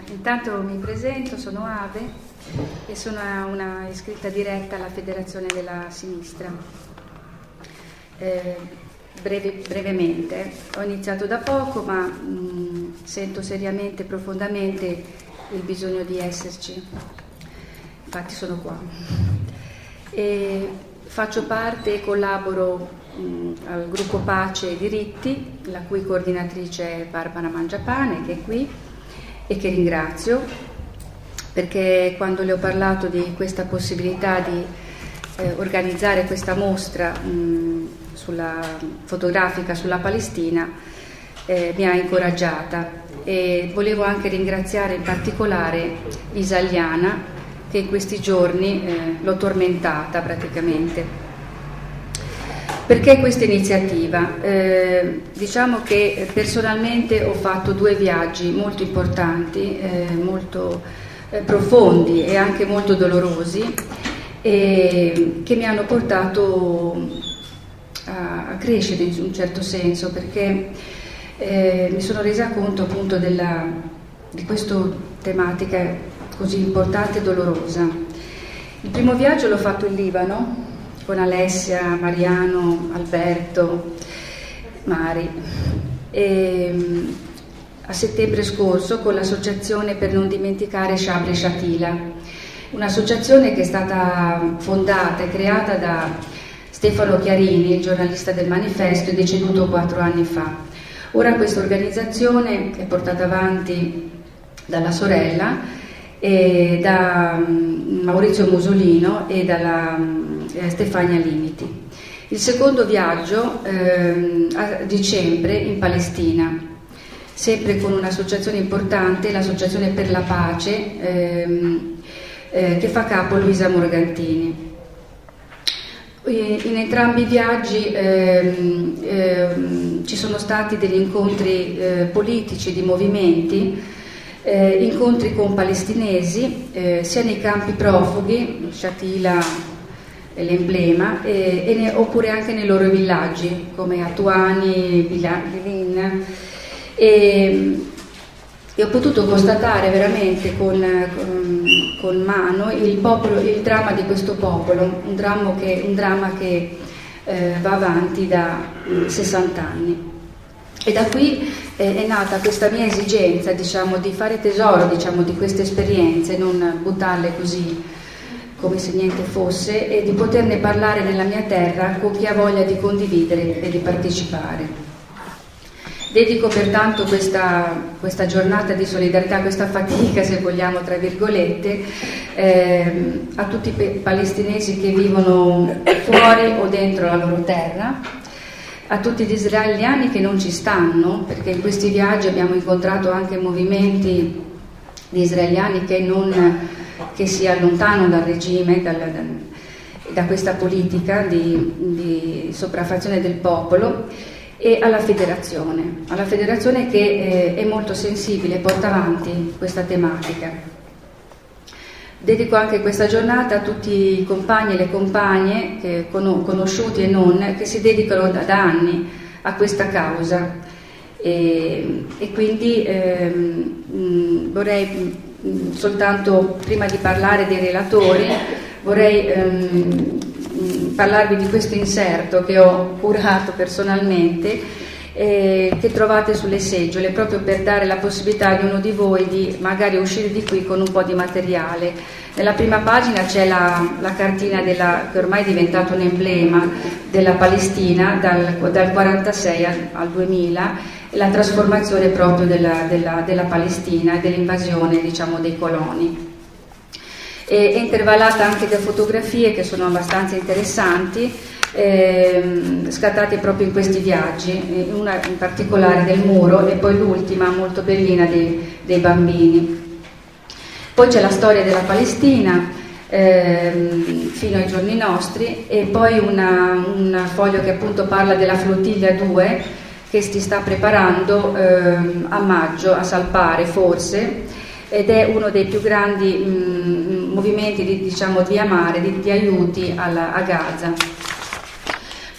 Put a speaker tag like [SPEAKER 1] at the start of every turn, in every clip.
[SPEAKER 1] Intanto mi presento, sono Ave e sono una iscritta diretta alla Federazione della Sinistra. Brevemente, ho iniziato da poco, ma sento seriamente, profondamente il bisogno di esserci. Infatti sono qua. E faccio parte e collaboro al gruppo Pace e Diritti, la cui coordinatrice è Barbara Mangiapane, che è qui e che ringrazio, perché quando le ho parlato di questa possibilità di organizzare questa mostra fotografica sulla Palestina, mi ha incoraggiata, e volevo anche ringraziare in particolare Isaliana, che in questi giorni l'ho tormentata praticamente. Perché questa iniziativa? Diciamo che personalmente ho fatto 2 viaggi molto importanti, molto profondi e anche molto dolorosi, che mi hanno portato a crescere in un certo senso, perché mi sono resa conto appunto di questa tematica così importante e dolorosa. Il primo viaggio l'ho fatto in Libano con Alessia, Mariano, Alberto, Mari, a settembre scorso con l'associazione per non dimenticare Shabri Shatila, un'associazione che è stata fondata e creata da Stefano Chiarini, il giornalista del Manifesto, è deceduto 4 anni fa. Ora questa organizzazione è portata avanti dalla sorella, da Maurizio Musolino e dalla Stefania Limiti. Il secondo viaggio a dicembre in Palestina, sempre con un'associazione importante, l'Associazione per la Pace, che fa capo Luisa Morgantini. In entrambi i viaggi ci sono stati degli incontri politici, di movimenti, incontri con palestinesi, sia nei campi profughi, Shatila è l'emblema, oppure anche nei loro villaggi come Atuani, Bilin, e ho potuto constatare veramente con mano il dramma di questo popolo, un dramma che va avanti da 60 anni. E da qui è nata questa mia esigenza, diciamo, di fare tesoro, diciamo, di queste esperienze, non buttarle così come se niente fosse, e di poterne parlare nella mia terra con chi ha voglia di condividere e di partecipare. Dedico pertanto questa giornata di solidarietà, questa fatica, se vogliamo, tra virgolette, a tutti i palestinesi che vivono fuori o dentro la loro terra, a tutti gli israeliani che non ci stanno, perché in questi viaggi abbiamo incontrato anche movimenti di israeliani che si allontanano dal regime, da questa politica di sopraffazione del popolo, e alla federazione che è molto sensibile e porta avanti questa tematica. Dedico anche questa giornata a tutti i compagni e le compagne, conosciuti e non, che si dedicano da anni a questa causa, e quindi vorrei soltanto, prima di parlare dei relatori, vorrei parlarvi di questo inserto che ho curato personalmente, che trovate sulle seggiole, proprio per dare la possibilità ad uno di voi di magari uscire di qui con un po' di materiale. Nella prima pagina c'è la cartina che ormai è diventato un emblema della Palestina dal 46 al 2000, e la trasformazione proprio della Palestina e dell'invasione, diciamo, dei coloni. È intervallata anche da fotografie che sono abbastanza interessanti, scattate proprio in questi viaggi, una in particolare del muro e poi l'ultima molto bellina dei bambini. Poi c'è la storia della Palestina fino ai giorni nostri, e poi un foglio che appunto parla della flottiglia 2 che si sta preparando a maggio a Salpare, forse, ed è uno dei più grandi movimenti di via mare, di aiuti a Gaza.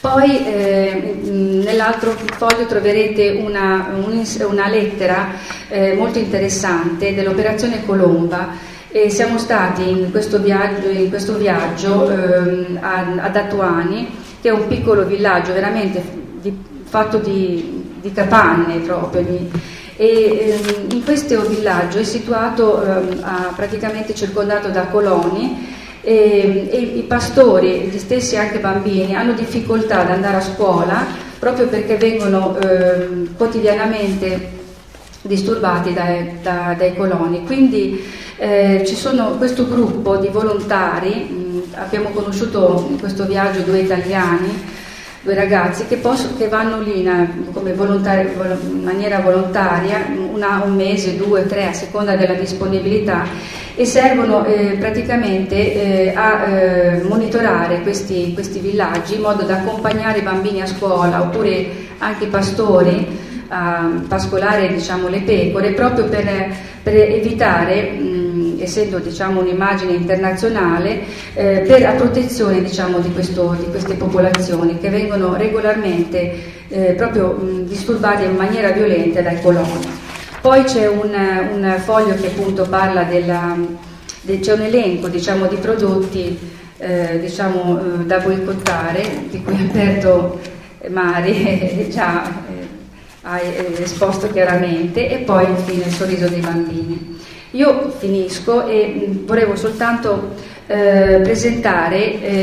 [SPEAKER 1] Poi nell'altro foglio troverete una lettera molto interessante dell'operazione Colomba. E siamo stati in questo viaggio ad Atuani, che è un piccolo villaggio veramente fatto di capanne proprio. E in questo villaggio è situato praticamente circondato da coloni. E i pastori, gli stessi anche bambini, hanno difficoltà ad andare a scuola proprio perché vengono quotidianamente disturbati dai coloni. Quindi ci sono questo gruppo di volontari, abbiamo conosciuto in questo viaggio 2 italiani, 2 ragazzi che vanno lì in maniera volontaria, un mese, 2, 3, a seconda della disponibilità, e servono praticamente a monitorare questi villaggi in modo da accompagnare i bambini a scuola, oppure anche i pastori a pascolare, diciamo, le pecore, proprio per evitare, essendo, diciamo, un'immagine internazionale, a protezione, diciamo, di queste popolazioni che vengono regolarmente proprio disturbate in maniera violenta dai coloni. Poi c'è un foglio che appunto parla c'è un elenco, diciamo, di prodotti diciamo, da boicottare, di cui Alberto Mari già ha esposto chiaramente, e poi infine il sorriso dei bambini. Io finisco e volevo soltanto presentare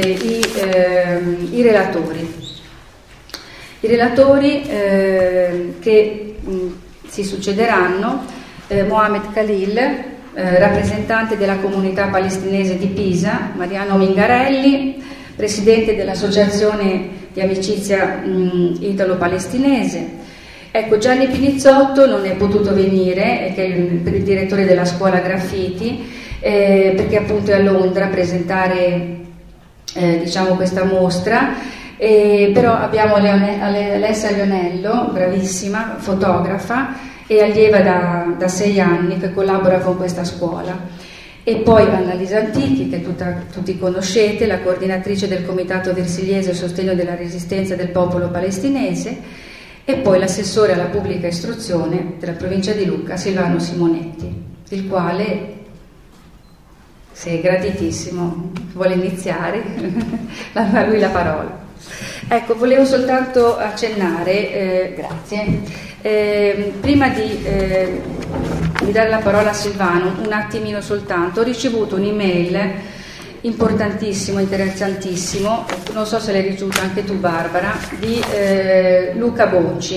[SPEAKER 1] i relatori. I relatori che si succederanno: Mohamed Khalil, rappresentante della comunità palestinese di Pisa; Mariano Mingarelli, presidente dell'associazione di amicizia italo-palestinese. Ecco, Gianni Pinizzotto non è potuto venire, che è il direttore della scuola Graffiti, perché appunto è a Londra a presentare diciamo, questa mostra. Però abbiamo Alessia Leonello, bravissima, fotografa e allieva da 6 anni, che collabora con questa scuola. E poi Annalisa Antichi, che tutti conoscete, la coordinatrice del Comitato Versigliese a sostegno della resistenza del popolo palestinese, e poi l'assessore alla pubblica istruzione della provincia di Lucca, Silvano Simonetti, il quale, se è gratitissimo, vuole iniziare, a lui la parola. Ecco, volevo soltanto accennare, grazie, prima di dare la parola a Silvano, un attimino soltanto. Ho ricevuto un'email importantissimo, interessantissimo, non so se l'hai ricevuta anche tu, Barbara, di Luca Bocci,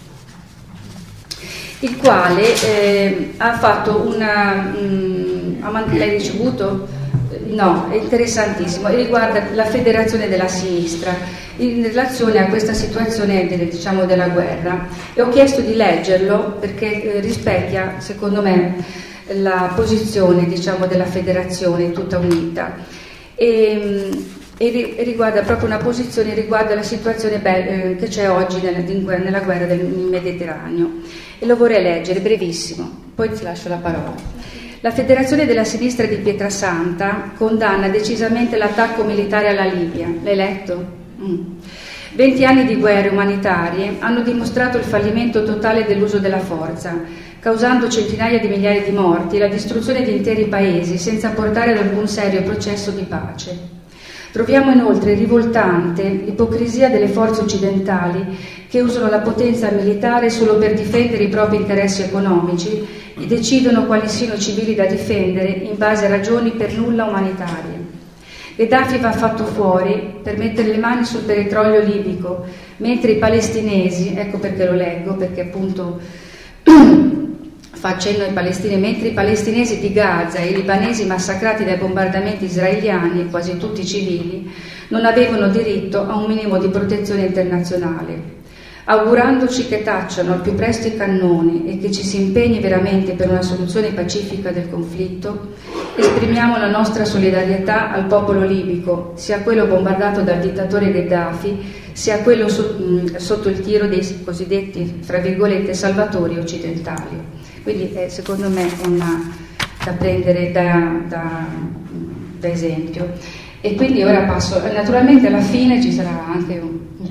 [SPEAKER 1] il quale ha fatto l'hai ricevuto? No, è interessantissimo, riguarda la federazione della sinistra in relazione a questa situazione diciamo, della guerra, e ho chiesto di leggerlo perché rispecchia, secondo me, la posizione, diciamo, della federazione tutta unita, e riguarda proprio una posizione riguardo alla situazione che c'è oggi nella guerra del Mediterraneo, e lo vorrei leggere, brevissimo, poi ti lascio la parola. La Federazione della Sinistra di Pietrasanta condanna decisamente l'attacco militare alla Libia. L'hai letto? 20 anni di guerre umanitarie hanno dimostrato il fallimento totale dell'uso della forza, causando centinaia di migliaia di morti e la distruzione di interi paesi senza portare ad alcun serio processo di pace. Troviamo inoltre rivoltante l'ipocrisia delle forze occidentali che usano la potenza militare solo per difendere i propri interessi economici e decidono quali siano i civili da difendere in base a ragioni per nulla umanitarie. Gheddafi va fatto fuori per mettere le mani sul petrolio libico, mentre i palestinesi, ecco perché lo leggo, perché appunto fa accenno ai palestinesi, mentre i palestinesi di Gaza e i libanesi massacrati dai bombardamenti israeliani, quasi tutti civili, non avevano diritto a un minimo di protezione internazionale. Augurandoci che tacciano al più presto i cannoni e che ci si impegni veramente per una soluzione pacifica del conflitto, esprimiamo la nostra solidarietà al popolo libico, sia quello bombardato dal dittatore Gheddafi, sia quello sotto il tiro dei cosiddetti, fra virgolette, salvatori occidentali. Quindi è secondo me da prendere da esempio. E quindi ora passo, naturalmente alla fine ci sarà anche un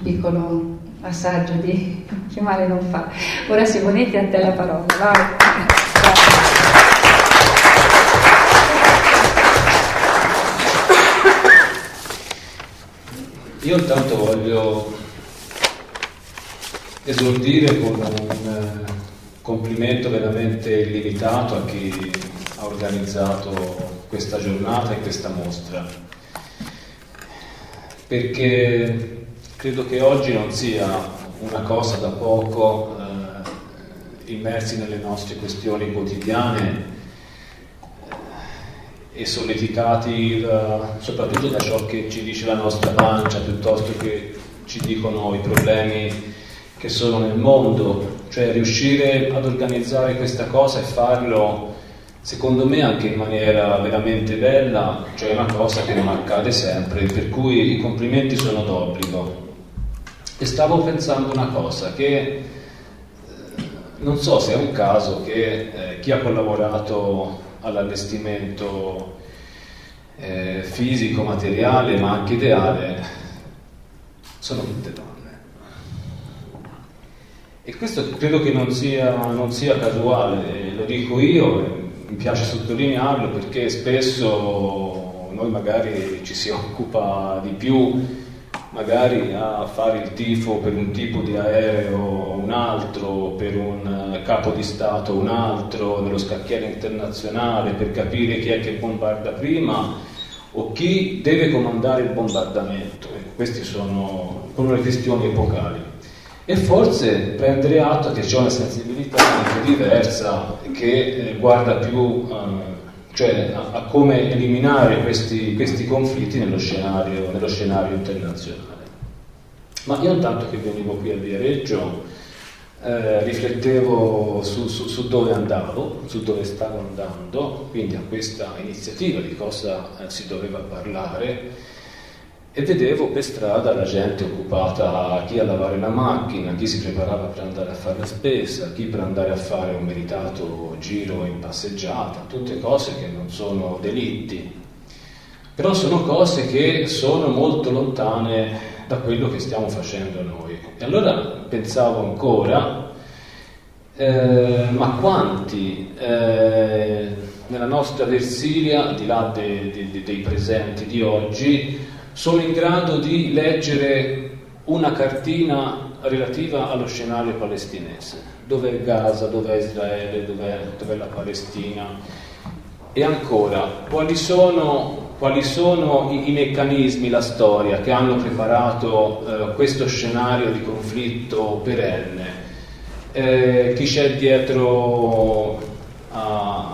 [SPEAKER 1] piccolo assaggio di che male non fa. Ora Simonetti, a te la parola, vai.
[SPEAKER 2] Io intanto voglio esordire con un complimento veramente illimitato a chi ha organizzato questa giornata e questa mostra, perché credo che oggi non sia una cosa da poco, immersi nelle nostre questioni quotidiane e solleticati soprattutto da ciò che ci dice la nostra pancia piuttosto che ci dicono i problemi che sono nel mondo, cioè riuscire ad organizzare questa cosa e farlo secondo me anche in maniera veramente bella, cioè una cosa che non accade sempre, per cui i complimenti sono d'obbligo. E stavo pensando una cosa, che non so se è un caso che chi ha collaborato all'allestimento fisico, materiale, ma anche ideale, sono tutte donne. E questo credo che non sia casuale, lo dico io, mi piace sottolinearlo perché spesso noi magari ci si occupa di più magari a fare il tifo per un tipo di aereo o un altro, per un capo di Stato o un altro, nello scacchiere internazionale, per capire chi è che bombarda prima o chi deve comandare il bombardamento. Queste sono le questioni epocali. E forse prendere atto che c'è una sensibilità anche diversa che guarda più cioè a come eliminare questi conflitti nello scenario internazionale. Ma io intanto che venivo qui a Viareggio riflettevo su dove andavo, su dove stavo andando, quindi a questa iniziativa di cosa si doveva parlare, e vedevo per strada la gente occupata, chi a lavare la macchina, chi si preparava per andare a fare la spesa, chi per andare a fare un meritato giro in passeggiata, tutte cose che non sono delitti, però sono cose che sono molto lontane da quello che stiamo facendo noi. E allora pensavo ancora, ma quanti nella nostra Versilia, al di là dei presenti di oggi, sono in grado di leggere una cartina relativa allo scenario palestinese? Dov'è Gaza, dov'è Israele, dov'è la Palestina? E ancora, quali sono i meccanismi, la storia che hanno preparato questo scenario di conflitto perenne? Chi c'è dietro a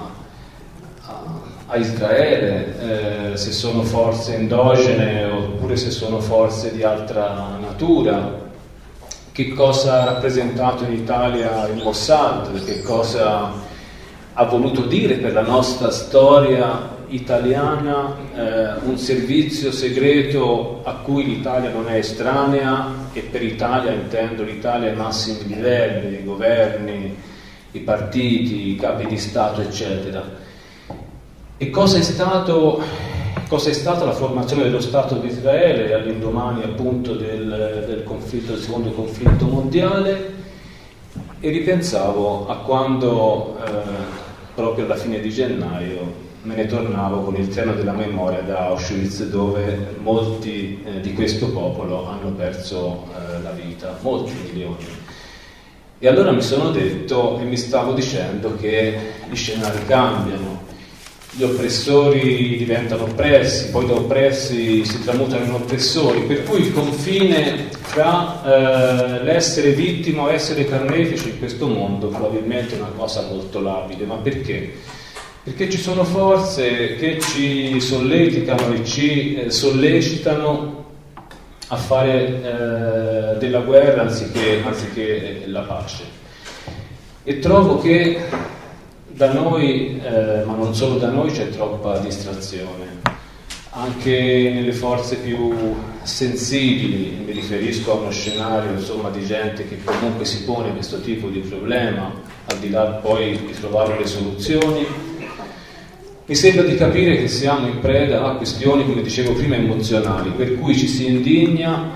[SPEAKER 2] Israele, se sono forze endogene oppure se sono forze di altra natura, che cosa ha rappresentato in Italia il Mossad, che cosa ha voluto dire per la nostra storia italiana un servizio segreto a cui l'Italia non è estranea, e per Italia intendo l'Italia ai massimi livelli, i governi, i partiti, i capi di Stato, eccetera. E cosa è stata la formazione dello Stato di Israele all'indomani appunto del secondo conflitto mondiale? E ripensavo a quando proprio alla fine di gennaio me ne tornavo con il treno della memoria da Auschwitz, dove molti di questo popolo hanno perso la vita, molti milioni. E allora mi sono detto e mi stavo dicendo che gli scenari cambiano. Gli oppressori diventano oppressi, poi da oppressi si tramutano in oppressori, per cui il confine tra l'essere vittima o essere carnefice in questo mondo probabilmente è una cosa molto labile. Ma perché? Perché ci sono forze che ci solleticano e ci sollecitano a fare della guerra anziché la pace. E trovo che da noi, ma non solo da noi, c'è troppa distrazione. Anche nelle forze più sensibili, mi riferisco a uno scenario insomma di gente che comunque si pone questo tipo di problema, al di là poi di trovare le soluzioni. Mi sembra di capire che siamo in preda a questioni, come dicevo prima, emozionali, per cui ci si indigna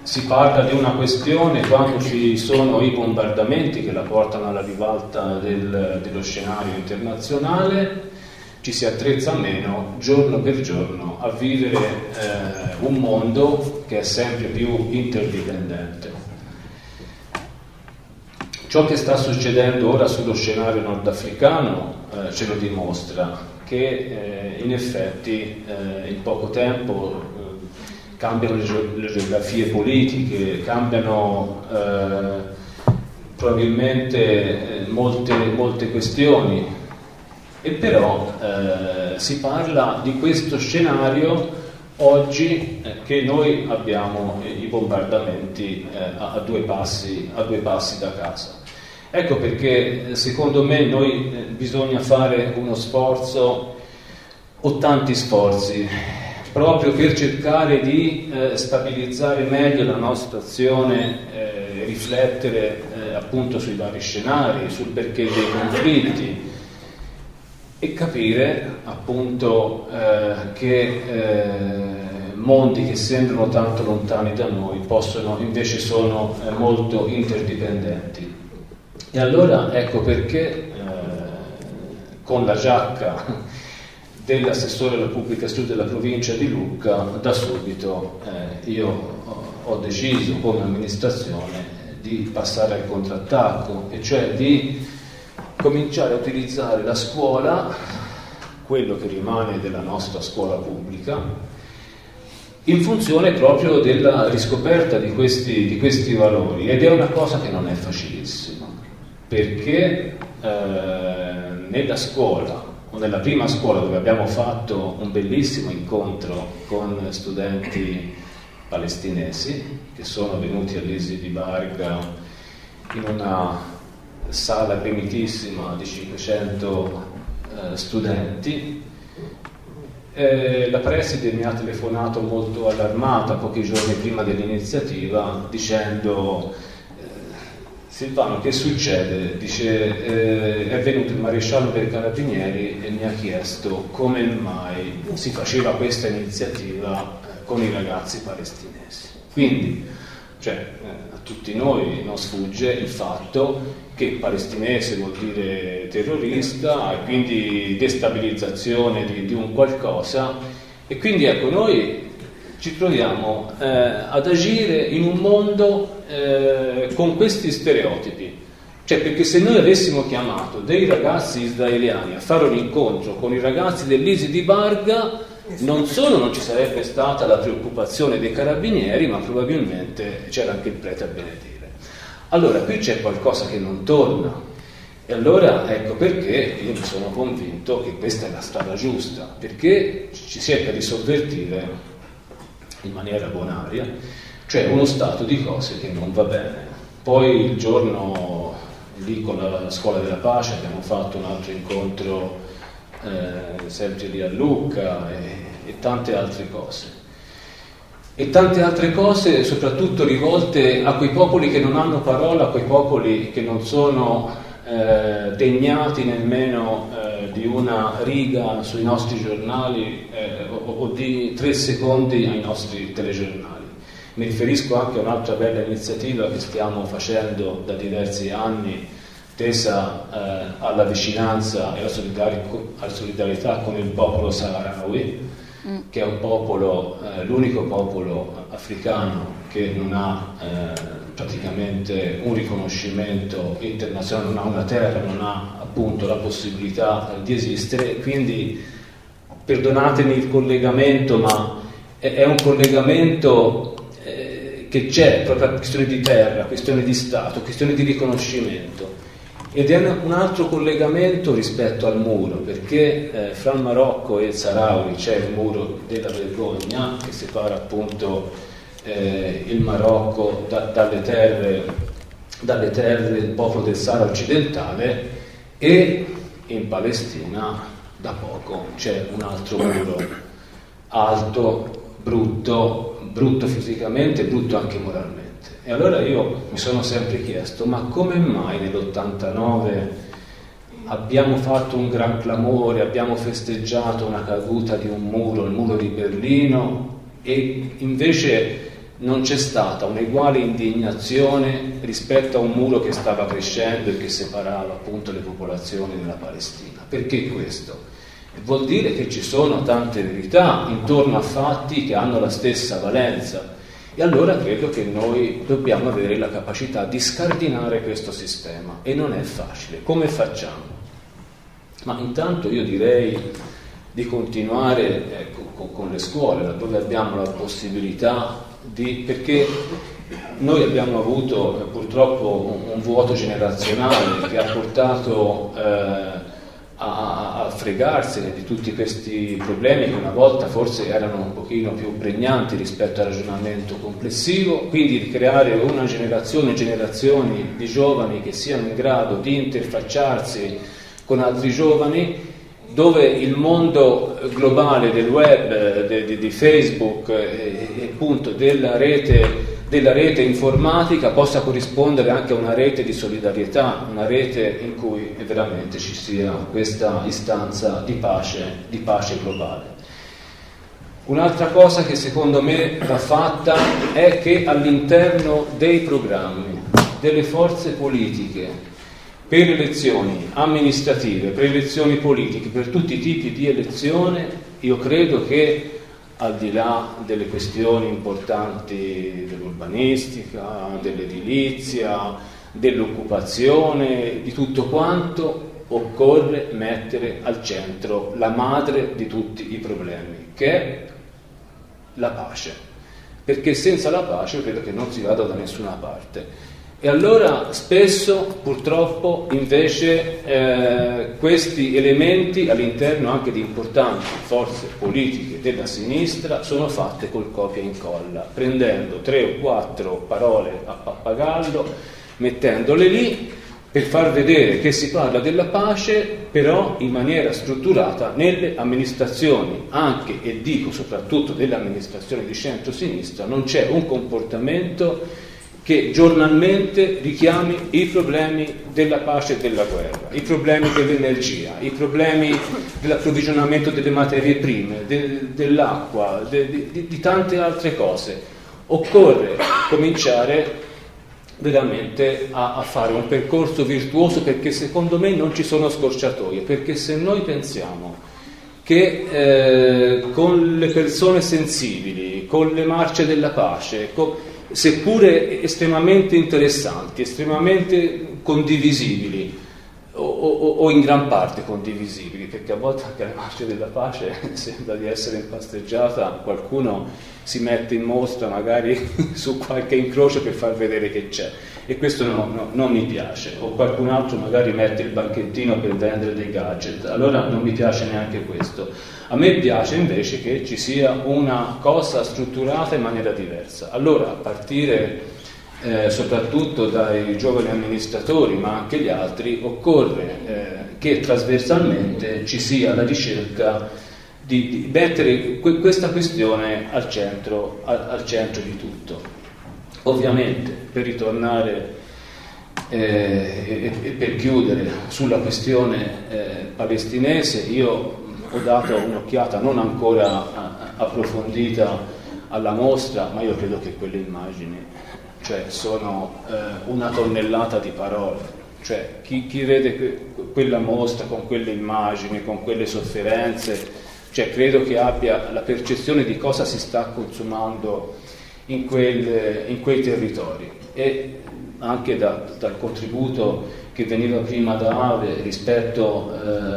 [SPEAKER 2] si parla di una questione quando ci sono i bombardamenti che la portano alla ribalta dello scenario internazionale, ci si attrezza meno giorno per giorno a vivere un mondo che è sempre più interdipendente. Ciò che sta succedendo ora sullo scenario nordafricano ce lo dimostra, che in effetti in poco tempo cambiano le geografie politiche, cambiano probabilmente molte questioni, e però si parla di questo scenario oggi che noi abbiamo i bombardamenti a due passi da casa. Ecco perché secondo me bisogna fare uno sforzo o tanti sforzi proprio per cercare di stabilizzare meglio la nostra azione, riflettere appunto sui vari scenari, sul perché dei conflitti e capire appunto che mondi che sembrano tanto lontani da noi invece sono molto interdipendenti. E allora ecco perché con la giacca dell'assessore alla pubblica studi della provincia di Lucca da subito io ho deciso come amministrazione di passare al contrattacco, e cioè di cominciare a utilizzare la scuola, quello che rimane della nostra scuola pubblica, in funzione proprio della riscoperta di questi valori. Ed è una cosa che non è facilissima, perché nella scuola, o nella prima scuola, dove abbiamo fatto un bellissimo incontro con studenti palestinesi che sono venuti all'ISI di Barga in una sala primitissima di 500 studenti, la preside mi ha telefonato molto allarmata pochi giorni prima dell'iniziativa dicendo: Silvano, che succede? Dice, è venuto il maresciallo dei carabinieri e mi ha chiesto come mai si faceva questa iniziativa con i ragazzi palestinesi. Quindi, a tutti noi non sfugge il fatto che palestinese vuol dire terrorista, e quindi destabilizzazione di un qualcosa, e quindi ecco, noi ci troviamo ad agire in un mondo con questi stereotipi, perché se noi avessimo chiamato dei ragazzi israeliani a fare un incontro con i ragazzi dell'ISI di Barga, non solo non ci sarebbe stata la preoccupazione dei carabinieri, ma probabilmente c'era anche il prete a benedire. Allora qui c'è qualcosa che non torna, e allora ecco perché io mi sono convinto che questa è la strada giusta, perché ci cerca di sovvertire in maniera bonaria, uno stato di cose che non va bene. Poi il giorno lì con la scuola della pace abbiamo fatto un altro incontro sempre lì a Lucca, e tante altre cose. E tante altre cose soprattutto rivolte a quei popoli che non hanno parola, a quei popoli che non sono degnati nemmeno di una riga sui nostri giornali o di 3 secondi ai nostri telegiornali. Mi riferisco anche a un'altra bella iniziativa che stiamo facendo da diversi anni, tesa alla vicinanza e alla solidarietà con il popolo saharawi, che è un popolo, l'unico popolo africano che non ha praticamente un riconoscimento internazionale, non ha una terra, non ha appunto la possibilità di esistere. Quindi perdonatemi il collegamento, ma è un collegamento che c'è proprio a questione di terra, questione di Stato, questione di riconoscimento. Ed è un altro collegamento rispetto al muro, perché fra il Marocco e il Saharawi c'è il muro della vergogna che separa appunto il Marocco dalle terre del popolo del Sahara occidentale, e in Palestina da poco c'è un altro muro alto, brutto fisicamente, brutto anche moralmente. E allora io mi sono sempre chiesto: ma come mai nell'89 abbiamo fatto un gran clamore, abbiamo festeggiato una caduta di un muro, il muro di Berlino, e invece non c'è stata un'uguale indignazione rispetto a un muro che stava crescendo e che separava appunto le popolazioni della Palestina. Perché questo? Vuol dire che ci sono tante verità intorno a fatti che hanno la stessa valenza, e allora credo che noi dobbiamo avere la capacità di scardinare questo sistema, e non è facile. Come facciamo? Ma intanto io direi di continuare con le scuole, laddove abbiamo la possibilità perché noi abbiamo avuto purtroppo un vuoto generazionale che ha portato a fregarsene di tutti questi problemi che una volta forse erano un pochino più pregnanti rispetto al ragionamento complessivo, quindi di creare una generazioni di giovani che siano in grado di interfacciarsi con altri giovani, dove il mondo globale del web, di Facebook e appunto della rete informatica possa corrispondere anche a una rete di solidarietà, una rete in cui veramente ci sia questa istanza di pace globale. Un'altra cosa che secondo me va fatta è che all'interno dei programmi delle forze politiche, per elezioni amministrative, per elezioni politiche, per tutti i tipi di elezione, io credo che al di là delle questioni importanti dell'urbanistica, dell'edilizia, dell'occupazione, di tutto quanto, occorre mettere al centro la madre di tutti i problemi, che è la pace. Perché senza la pace io credo che non si vada da nessuna parte. E allora spesso purtroppo invece questi elementi all'interno anche di importanti forze politiche della sinistra sono fatte col copia e incolla, prendendo 3 o 4 parole a pappagallo, mettendole lì per far vedere che si parla della pace, però in maniera strutturata nelle amministrazioni, anche e dico soprattutto delle amministrazioni di centro-sinistra, non c'è un comportamento che giornalmente richiami i problemi della pace e della guerra, i problemi dell'energia, i problemi dell'approvvigionamento delle materie prime, dell'acqua, di tante altre cose. Occorre cominciare veramente a fare un percorso virtuoso, perché secondo me non ci sono scorciatoie, perché se noi pensiamo che con le persone sensibili, con le marce della pace, seppure estremamente interessanti, estremamente condivisibili o in gran parte condivisibili, perché a volte anche alle marce della pace sembra di essere impasteggiata, qualcuno si mette in mostra magari su qualche incrocio per far vedere che c'è, e questo non mi piace, o qualcun altro magari mette il banchettino per vendere dei gadget, allora non mi piace neanche questo. A me piace invece che ci sia una cosa strutturata in maniera diversa. Allora, a partire soprattutto dai giovani amministratori, ma anche gli altri, occorre che trasversalmente ci sia la ricerca di mettere questa questione al centro di tutto. Ovviamente, per ritornare e per chiudere sulla questione palestinese, io ho dato un'occhiata non ancora approfondita alla mostra, ma io credo che quelle immagini, cioè, sono una tonnellata di parole. Cioè, chi vede quella mostra con quelle immagini, con quelle sofferenze, cioè, credo che abbia la percezione di cosa si sta consumando in quei territori. E anche dal contributo che veniva prima da Ave rispetto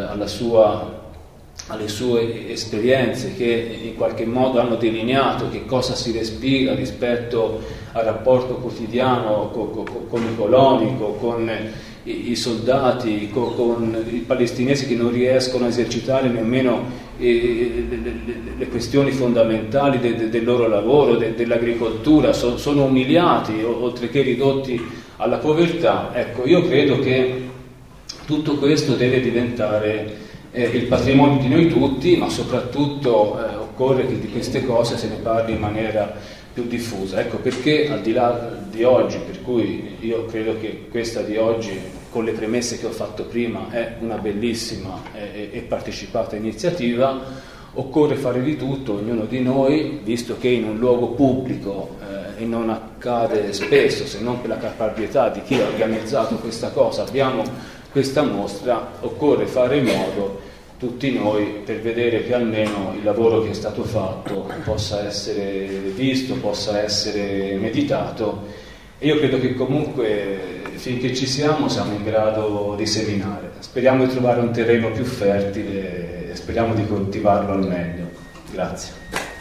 [SPEAKER 2] alle sue esperienze, che in qualche modo hanno delineato che cosa si respira rispetto al rapporto quotidiano con i coloni, con i soldati, con i palestinesi che non riescono a esercitare nemmeno le questioni fondamentali del loro lavoro, dell'agricoltura, sono umiliati oltre che ridotti alla povertà. Ecco, io credo che tutto questo deve diventare il patrimonio di noi tutti, ma soprattutto occorre che di queste cose se ne parli in maniera più diffusa. Ecco perché, al di là di oggi, per cui io credo che questa di oggi, con le premesse che ho fatto prima, è una bellissima e partecipata iniziativa, occorre fare di tutto, ognuno di noi, visto che in un luogo pubblico e non accade spesso, se non per la caparbietà di chi ha organizzato questa cosa, abbiamo questa mostra, occorre fare in modo tutti noi per vedere che almeno il lavoro che è stato fatto possa essere visto, possa essere meditato, e io credo che comunque finché ci siamo in grado di seminare. Speriamo di trovare un terreno più fertile e speriamo di coltivarlo al meglio. Grazie.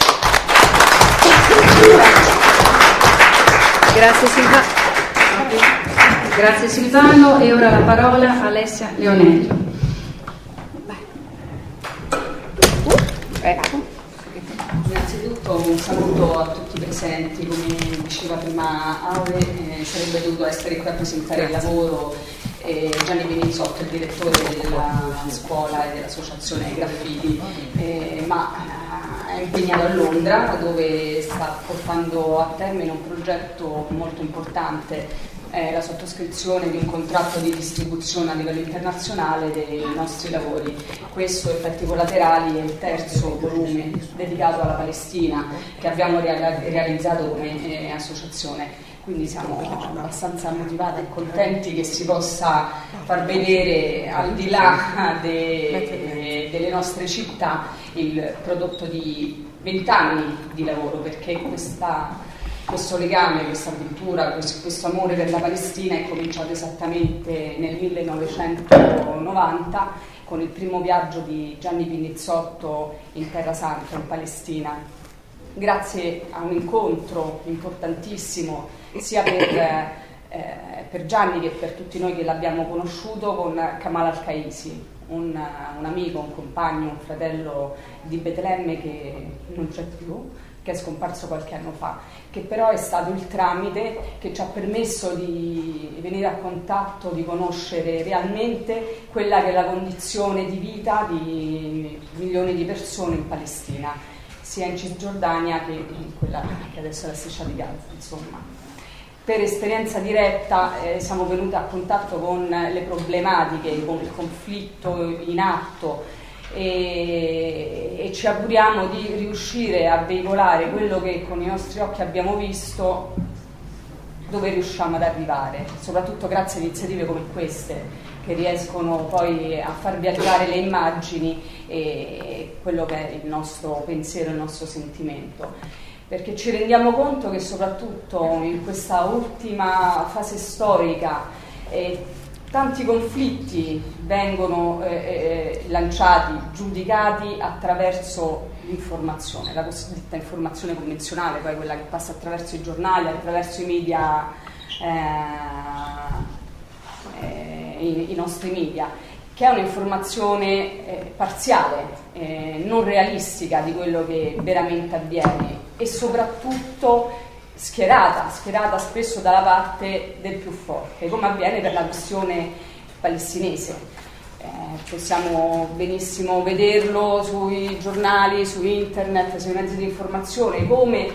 [SPEAKER 1] Grazie Silvano, e ora la parola a Alessia Leoneggio.
[SPEAKER 3] Innanzitutto un saluto a tutti i presenti. Come diceva prima Aure, sarebbe dovuto essere qui a presentare il lavoro Gianni Pinizzotto, il direttore della scuola e dell'associazione Graffiti, ma è impegnato a Londra, dove sta portando a termine un progetto molto importante, la sottoscrizione di un contratto di distribuzione a livello internazionale dei nostri lavori. Questo, Effetti collaterali, è il terzo volume dedicato alla Palestina che abbiamo realizzato come associazione. Quindi siamo abbastanza motivati e contenti che si possa far vedere, al di là delle nostre città, il prodotto di 20 anni di lavoro, perché questo legame, questa avventura, questo amore per la Palestina è cominciato esattamente nel 1990 con il primo viaggio di Gianni Pinizzotto in Terra Santa, in Palestina, grazie a un incontro importantissimo sia per Gianni che per tutti noi che l'abbiamo conosciuto, con Kamal Al-Kaisi, un amico, un compagno, un fratello di Betlemme che non c'è più, che è scomparso qualche anno fa, che però è stato il tramite che ci ha permesso di venire a contatto, di conoscere realmente quella che è la condizione di vita di milioni di persone in Palestina, sia in Cisgiordania che in quella che adesso è la striscia di Gaza, insomma. Per esperienza diretta siamo venuti a contatto con le problematiche, con il conflitto in atto, e ci auguriamo di riuscire a veicolare quello che con i nostri occhi abbiamo visto, dove riusciamo ad arrivare, soprattutto grazie a iniziative come queste, che riescono poi a far viaggiare le immagini e quello che è il nostro pensiero, il nostro sentimento, perché ci rendiamo conto che soprattutto in questa ultima fase storica tanti conflitti vengono lanciati, giudicati attraverso l'informazione, la cosiddetta informazione convenzionale, poi quella che passa attraverso i giornali, attraverso i media, i nostri media, che è un'informazione parziale, non realistica di quello che veramente avviene e soprattutto schierata spesso dalla parte del più forte, come avviene per la questione palestinese. Possiamo benissimo vederlo sui giornali, su internet, sui mezzi di informazione, come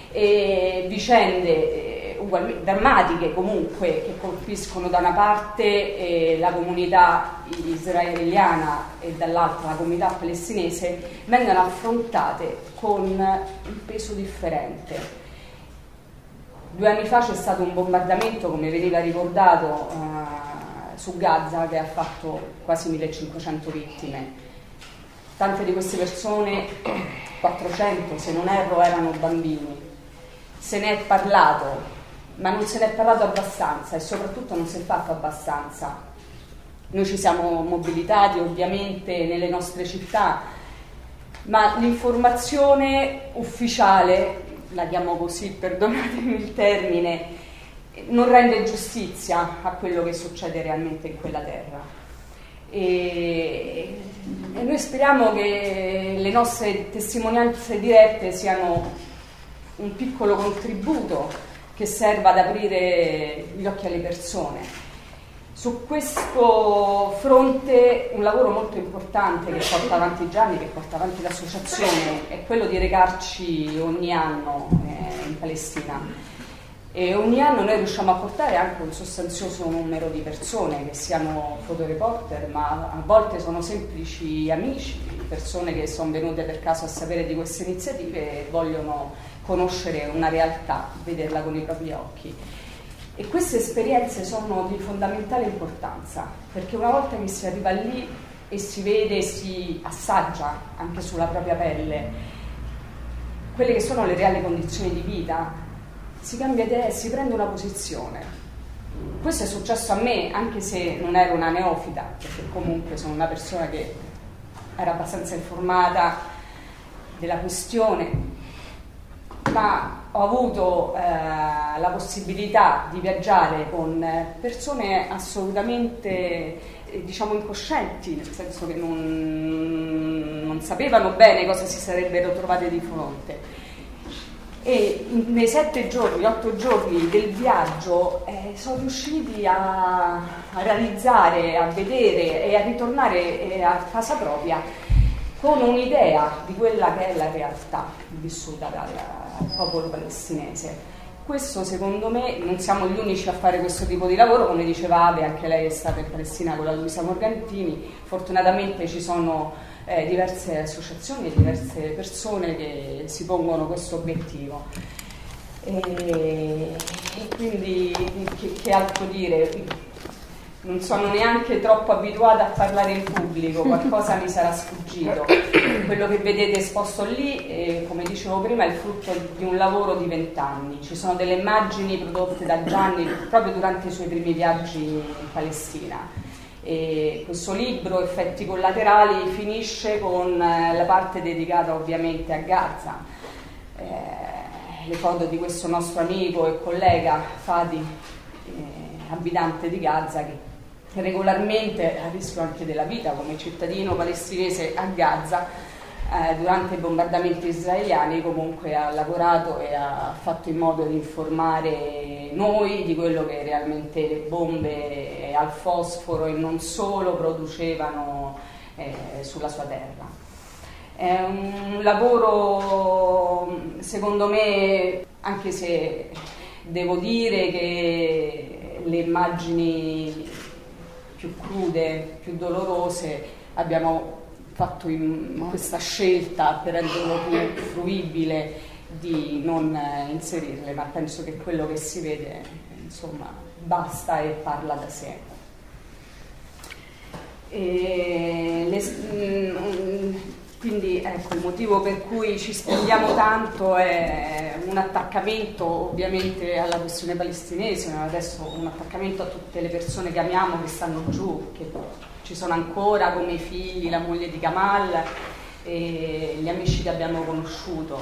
[SPEAKER 3] vicende ugualmente drammatiche comunque, che colpiscono da una parte la comunità israeliana e dall'altra la comunità palestinese, vengano affrontate con un peso differente. 2 anni fa c'è stato un bombardamento, come veniva ricordato, su Gaza, che ha fatto quasi 1500 vittime. Tante di queste persone, 400 se non erro, erano bambini. Se ne è parlato, ma non se ne è parlato abbastanza, e soprattutto non si è fatto abbastanza. Noi ci siamo mobilitati ovviamente nelle nostre città, ma l'informazione ufficiale, la chiamo così, perdonatemi il termine, non rende giustizia a quello che succede realmente in quella terra. E noi speriamo che le nostre testimonianze dirette siano un piccolo contributo che serva ad aprire gli occhi alle persone. Su questo fronte un lavoro molto importante che porta avanti Gianni, che porta avanti l'associazione, è quello di recarci ogni anno in Palestina, e ogni anno noi riusciamo a portare anche un sostanzioso numero di persone, che siano fotoreporter, ma a volte sono semplici amici, persone che sono venute per caso a sapere di queste iniziative e vogliono conoscere una realtà, vederla con i propri occhi. E queste esperienze sono di fondamentale importanza, perché una volta che si arriva lì e si vede, si assaggia anche sulla propria pelle quelle che sono le reali condizioni di vita, si cambia idea e si prende una posizione. Questo è successo a me, anche se non ero una neofita, perché comunque sono una persona che era abbastanza informata della questione, ma ho avuto la possibilità di viaggiare con persone assolutamente, diciamo, incoscienti, nel senso che non sapevano bene cosa si sarebbero trovate di fronte. E nei 7 giorni, 8 giorni del viaggio sono riusciti a realizzare, a vedere e a ritornare a casa propria con un'idea di quella che è la realtà vissuta dal popolo palestinese. Questo, secondo me, non siamo gli unici a fare questo tipo di lavoro, come diceva Ave, anche lei è stata in Palestina con la Luisa Morgantini. Fortunatamente ci sono diverse associazioni e diverse persone che si pongono questo obiettivo. E quindi che altro dire? Non sono neanche troppo abituata a parlare in pubblico, qualcosa mi sarà sfuggito. Quello che vedete esposto lì, come dicevo prima, è il frutto di un lavoro di 20 anni. Ci sono delle immagini prodotte da Gianni proprio durante i suoi primi viaggi in Palestina. E questo libro, Effetti collaterali, finisce con la parte dedicata ovviamente a Gaza. Le foto di questo nostro amico e collega Fadi, abitante di Gaza, che regolarmente, a rischio anche della vita come cittadino palestinese a Gaza, durante i bombardamenti israeliani comunque ha lavorato e ha fatto in modo di informare noi di quello che realmente le bombe al fosforo e non solo producevano sulla sua terra. È un lavoro, secondo me, anche se devo dire che le immagini più crude, più dolorose, abbiamo fatto questa scelta per renderlo più fruibile di non inserirle, ma penso che quello che si vede, insomma, basta e parla da sé. Quindi ecco, il motivo per cui ci spendiamo tanto è un attaccamento ovviamente alla questione palestinese, ma adesso un attaccamento a tutte le persone che amiamo che stanno giù, che ci sono ancora, come i figli, la moglie di Kamal e gli amici che abbiamo conosciuto.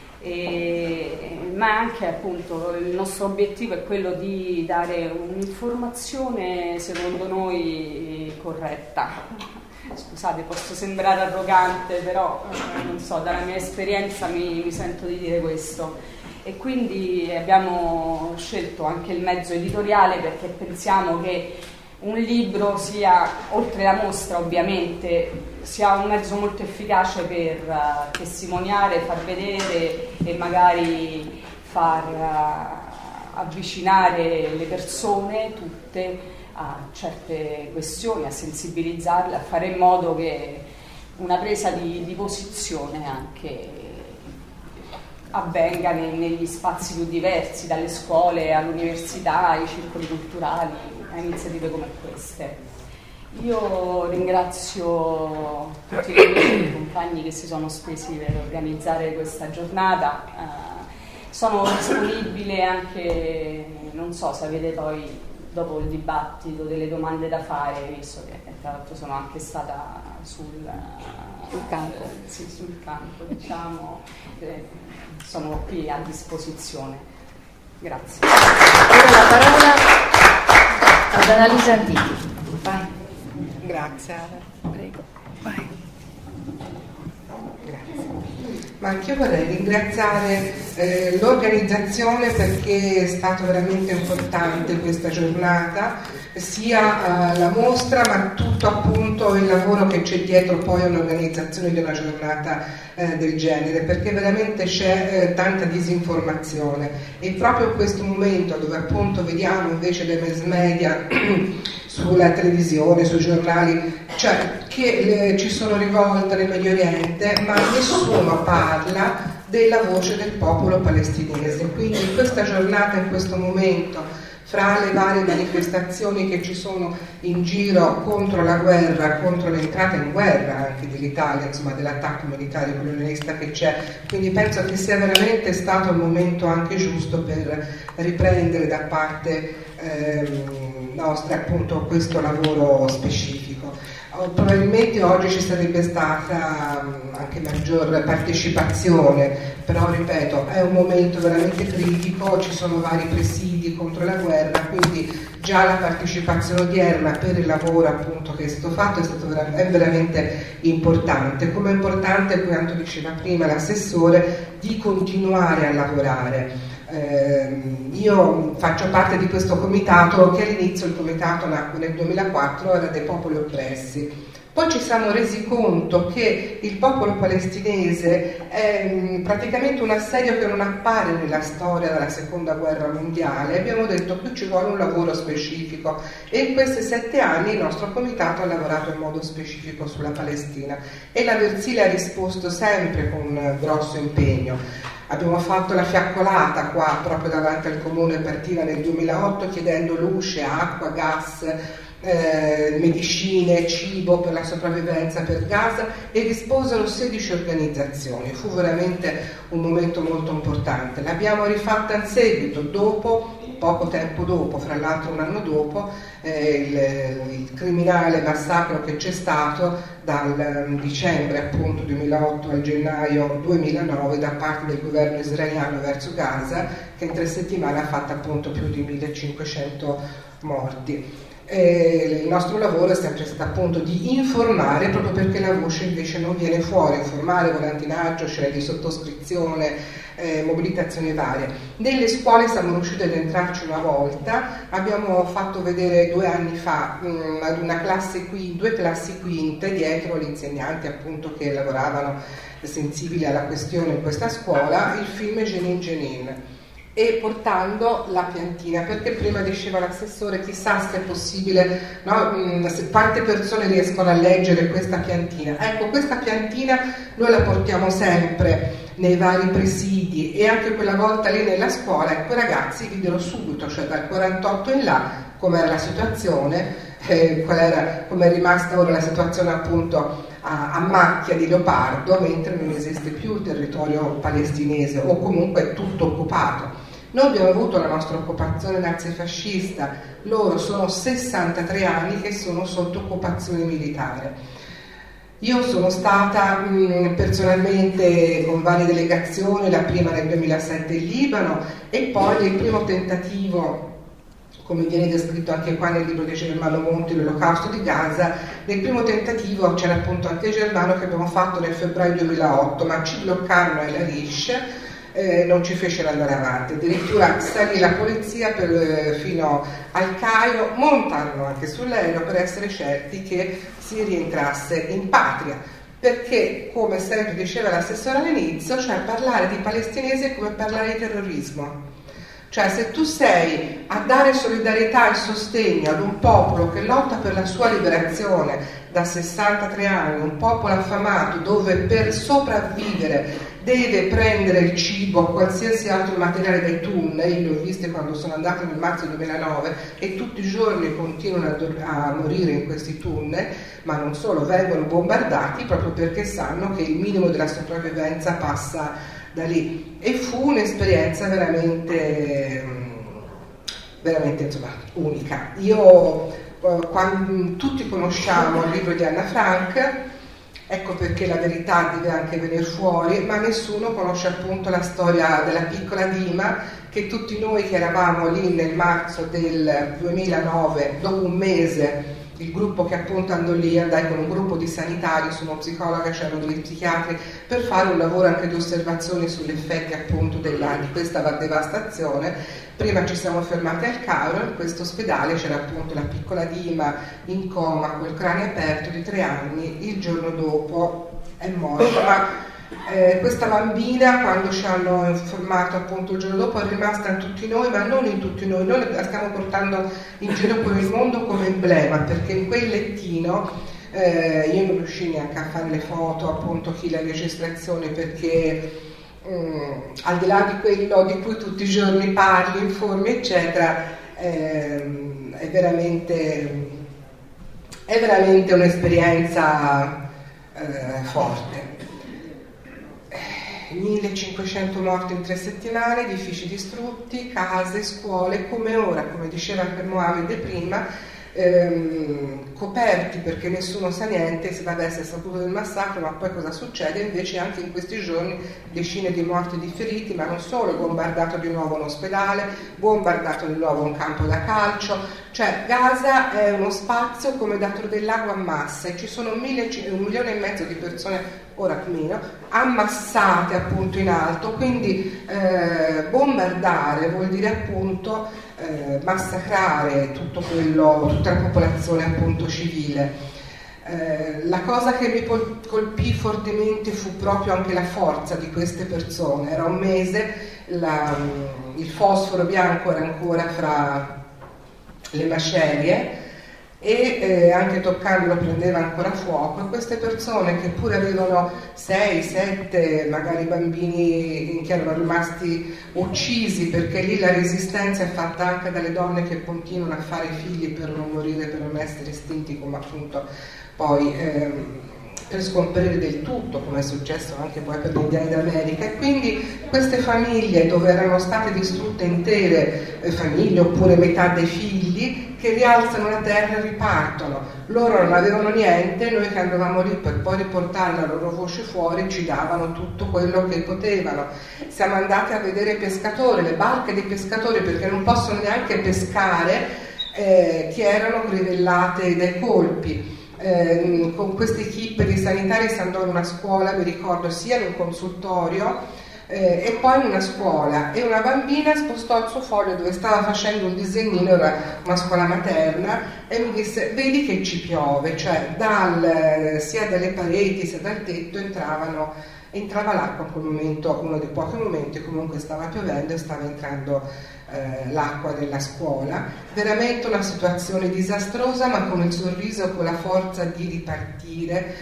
[SPEAKER 3] Ma anche appunto il nostro obiettivo è quello di dare un'informazione secondo noi corretta. Scusate, posso sembrare arrogante, però non so, dalla mia esperienza mi sento di dire questo. E quindi abbiamo scelto anche il mezzo editoriale perché pensiamo che un libro sia, oltre la mostra ovviamente, sia un mezzo molto efficace per testimoniare, far vedere e magari far avvicinare le persone tutte a certe questioni, a sensibilizzarle, a fare in modo che una presa di posizione anche avvenga negli spazi più diversi, dalle scuole all'università, ai circoli culturali, a iniziative come queste. Io ringrazio tutti gli amici e i compagni che si sono spesi per organizzare questa giornata. Sono disponibile anche, non so se avete poi dopo il dibattito delle domande da fare, visto che tra l'altro sono anche stata sul campo, sì, sul campo, diciamo, sono qui a disposizione. Grazie.
[SPEAKER 1] Ora la parola ad Annalisa Antichi. Vai.
[SPEAKER 4] Grazie. Prego. Vai. Ma anche io vorrei ringraziare l'organizzazione perché è stato veramente importante questa giornata, sia la mostra ma tutto appunto il lavoro che c'è dietro poi all'organizzazione di una giornata del genere, perché veramente c'è tanta disinformazione e proprio in questo momento dove appunto vediamo invece dei mass media sulla televisione, sui giornali, cioè che ci sono rivolte nel Medio Oriente, ma nessuno parla della voce del popolo palestinese. Quindi in questa giornata, in questo momento, fra le varie manifestazioni che ci sono in giro contro la guerra, contro l'entrata in guerra anche dell'Italia, insomma dell'attacco militare colonialista che c'è, quindi penso che sia veramente stato il momento anche giusto per riprendere da parte nostra appunto questo lavoro specifico. Probabilmente oggi ci sarebbe stata anche maggior partecipazione, però ripeto, è un momento veramente critico, ci sono vari presidi contro la guerra, quindi già la partecipazione odierna per il lavoro appunto che è stato fatto è veramente importante, come è importante quanto diceva prima l'assessore di continuare a lavorare. Io faccio parte di questo comitato che all'inizio il comitato nacque nel 2004, era dei popoli oppressi. Poi ci siamo resi conto che il popolo palestinese è praticamente un assedio che non appare nella storia della seconda guerra mondiale. Abbiamo detto che qui ci vuole un lavoro specifico e in questi 7 anni il nostro comitato ha lavorato in modo specifico sulla Palestina e la Versilia ha risposto sempre con grosso impegno. Abbiamo fatto la fiaccolata qua proprio davanti al comune, partiva nel 2008 chiedendo luce, acqua, gas, medicine, cibo per la sopravvivenza per Gaza e risposero 16 organizzazioni. Fu veramente un momento molto importante. L'abbiamo rifatta in seguito, poco tempo dopo, fra l'altro un anno dopo, il criminale massacro che c'è stato dal dicembre appunto 2008 al gennaio 2009 da parte del governo israeliano verso Gaza, che in 3 settimane ha fatto appunto più di 1500 morti. Il nostro lavoro è sempre stato appunto di informare, proprio perché la voce invece non viene fuori, informare, volantinaggio, scene di sottoscrizione, mobilitazioni varie. Nelle scuole siamo riusciti ad entrarci una volta, abbiamo fatto vedere 2 anni fa ad una classe qui, 2 classi quinte dietro gli insegnanti appunto che lavoravano sensibili alla questione in questa scuola, il film Jenin Jenin, e portando la piantina, perché prima diceva l'assessore, chissà se è possibile, no? Se quante persone riescono a leggere questa piantina. Ecco, questa piantina noi la portiamo sempre nei vari presidi e anche quella volta lì nella scuola, ecco, i ragazzi videro subito, cioè dal 48 in là, com'era la situazione, come è rimasta ora la situazione appunto a macchia di leopardo, mentre non esiste più il territorio palestinese o comunque è tutto occupato. Noi abbiamo avuto la nostra occupazione nazifascista, loro sono 63 anni che sono sotto occupazione militare. Io sono stata personalmente con varie delegazioni, la prima nel 2007 in Libano e poi il primo tentativo, come viene descritto anche qua nel libro di Germano Monti, l'Olocausto di Gaza, nel primo tentativo c'era appunto anche Germano che abbiamo fatto nel febbraio 2008, ma ci bloccarono ai Larish, non ci fecero andare avanti, addirittura salì la polizia fino al Cairo, montarono anche sull'aereo per essere certi che si rientrasse in patria, perché come sempre diceva l'assessore all'inizio, cioè parlare di palestinesi è come parlare di terrorismo. Cioè se tu sei a dare solidarietà e sostegno ad un popolo che lotta per la sua liberazione da 63 anni, un popolo affamato dove per sopravvivere deve prendere il cibo o qualsiasi altro materiale dai tunnel, io li ho visti quando sono andata nel marzo 2009 e tutti i giorni continuano a morire in questi tunnel, ma non solo, vengono bombardati proprio perché sanno che il minimo della sopravvivenza passa da lì. E fu un'esperienza veramente insomma unica. Quando tutti conosciamo il libro di Anna Frank, ecco perché la verità deve anche venire fuori, ma nessuno conosce appunto la storia della piccola Dima, che tutti noi che eravamo lì nel marzo del 2009, dopo un mese, il gruppo che appunto andai con un gruppo di sanitari, su uno psicologa, c'erano degli psichiatri, per fare un lavoro anche di osservazione sugli effetti appunto di questa devastazione. Prima ci siamo fermati al Cairo, in questo ospedale c'era appunto la piccola Dima in coma, col cranio aperto di 3 anni, il giorno dopo è morta, ma questa bambina, quando ci hanno informato appunto il giorno dopo, è rimasta in tutti noi, ma non in tutti noi la stiamo portando in giro per il mondo come emblema, perché in quel lettino io non riuscii neanche a fare le foto, appunto, chi la registrazione, perché al di là di quello di cui tutti i giorni parli, informi, eccetera, è veramente un'esperienza forte. 1500 morti in 3 settimane, edifici distrutti, case, scuole, come ora, come diceva anche Mohammed prima, coperti perché nessuno sa niente, si deve essere saputo del massacro, ma poi cosa succede? Invece anche in questi giorni decine di morti e di feriti, ma non solo, bombardato di nuovo un ospedale, bombardato di nuovo un campo da calcio, cioè Gaza è uno spazio come dato dell'acqua a massa e ci sono 1,5 milioni di persone, ora meno, ammassate appunto in alto, quindi bombardare vuol dire appunto massacrare tutta la popolazione appunto civile. La cosa che mi colpì fortemente fu proprio anche la forza di queste persone. Era un mese, il fosforo bianco era ancora fra le macerie e anche toccandolo prendeva ancora fuoco, e queste persone che pure avevano 6, 7 magari bambini che erano rimasti uccisi, perché lì la resistenza è fatta anche dalle donne che continuano a fare figli per non morire, per non essere estinti, come appunto poi per scomparire del tutto, come è successo anche poi per gli indiani d'America. E quindi queste famiglie dove erano state distrutte intere famiglie oppure metà dei figli, che rialzano la terra e ripartono. Loro non avevano niente, noi che andavamo lì per poi riportare la loro voce fuori ci davano tutto quello che potevano. Siamo andati a vedere i pescatori, le barche dei pescatori, perché non possono neanche pescare, che erano crivellate dai colpi. Con queste equip di sanitari si andò in una scuola, mi ricordo, sia in un consultorio e poi in una scuola, e una bambina spostò il suo foglio dove stava facendo un disegnino, era una scuola materna, e mi disse: vedi che ci piove, cioè sia dalle pareti sia dal tetto entrava l'acqua in quel momento, uno dei pochi momenti, comunque stava piovendo e stava entrando l'acqua della scuola. Veramente una situazione disastrosa, ma con il sorriso, con la forza di ripartire.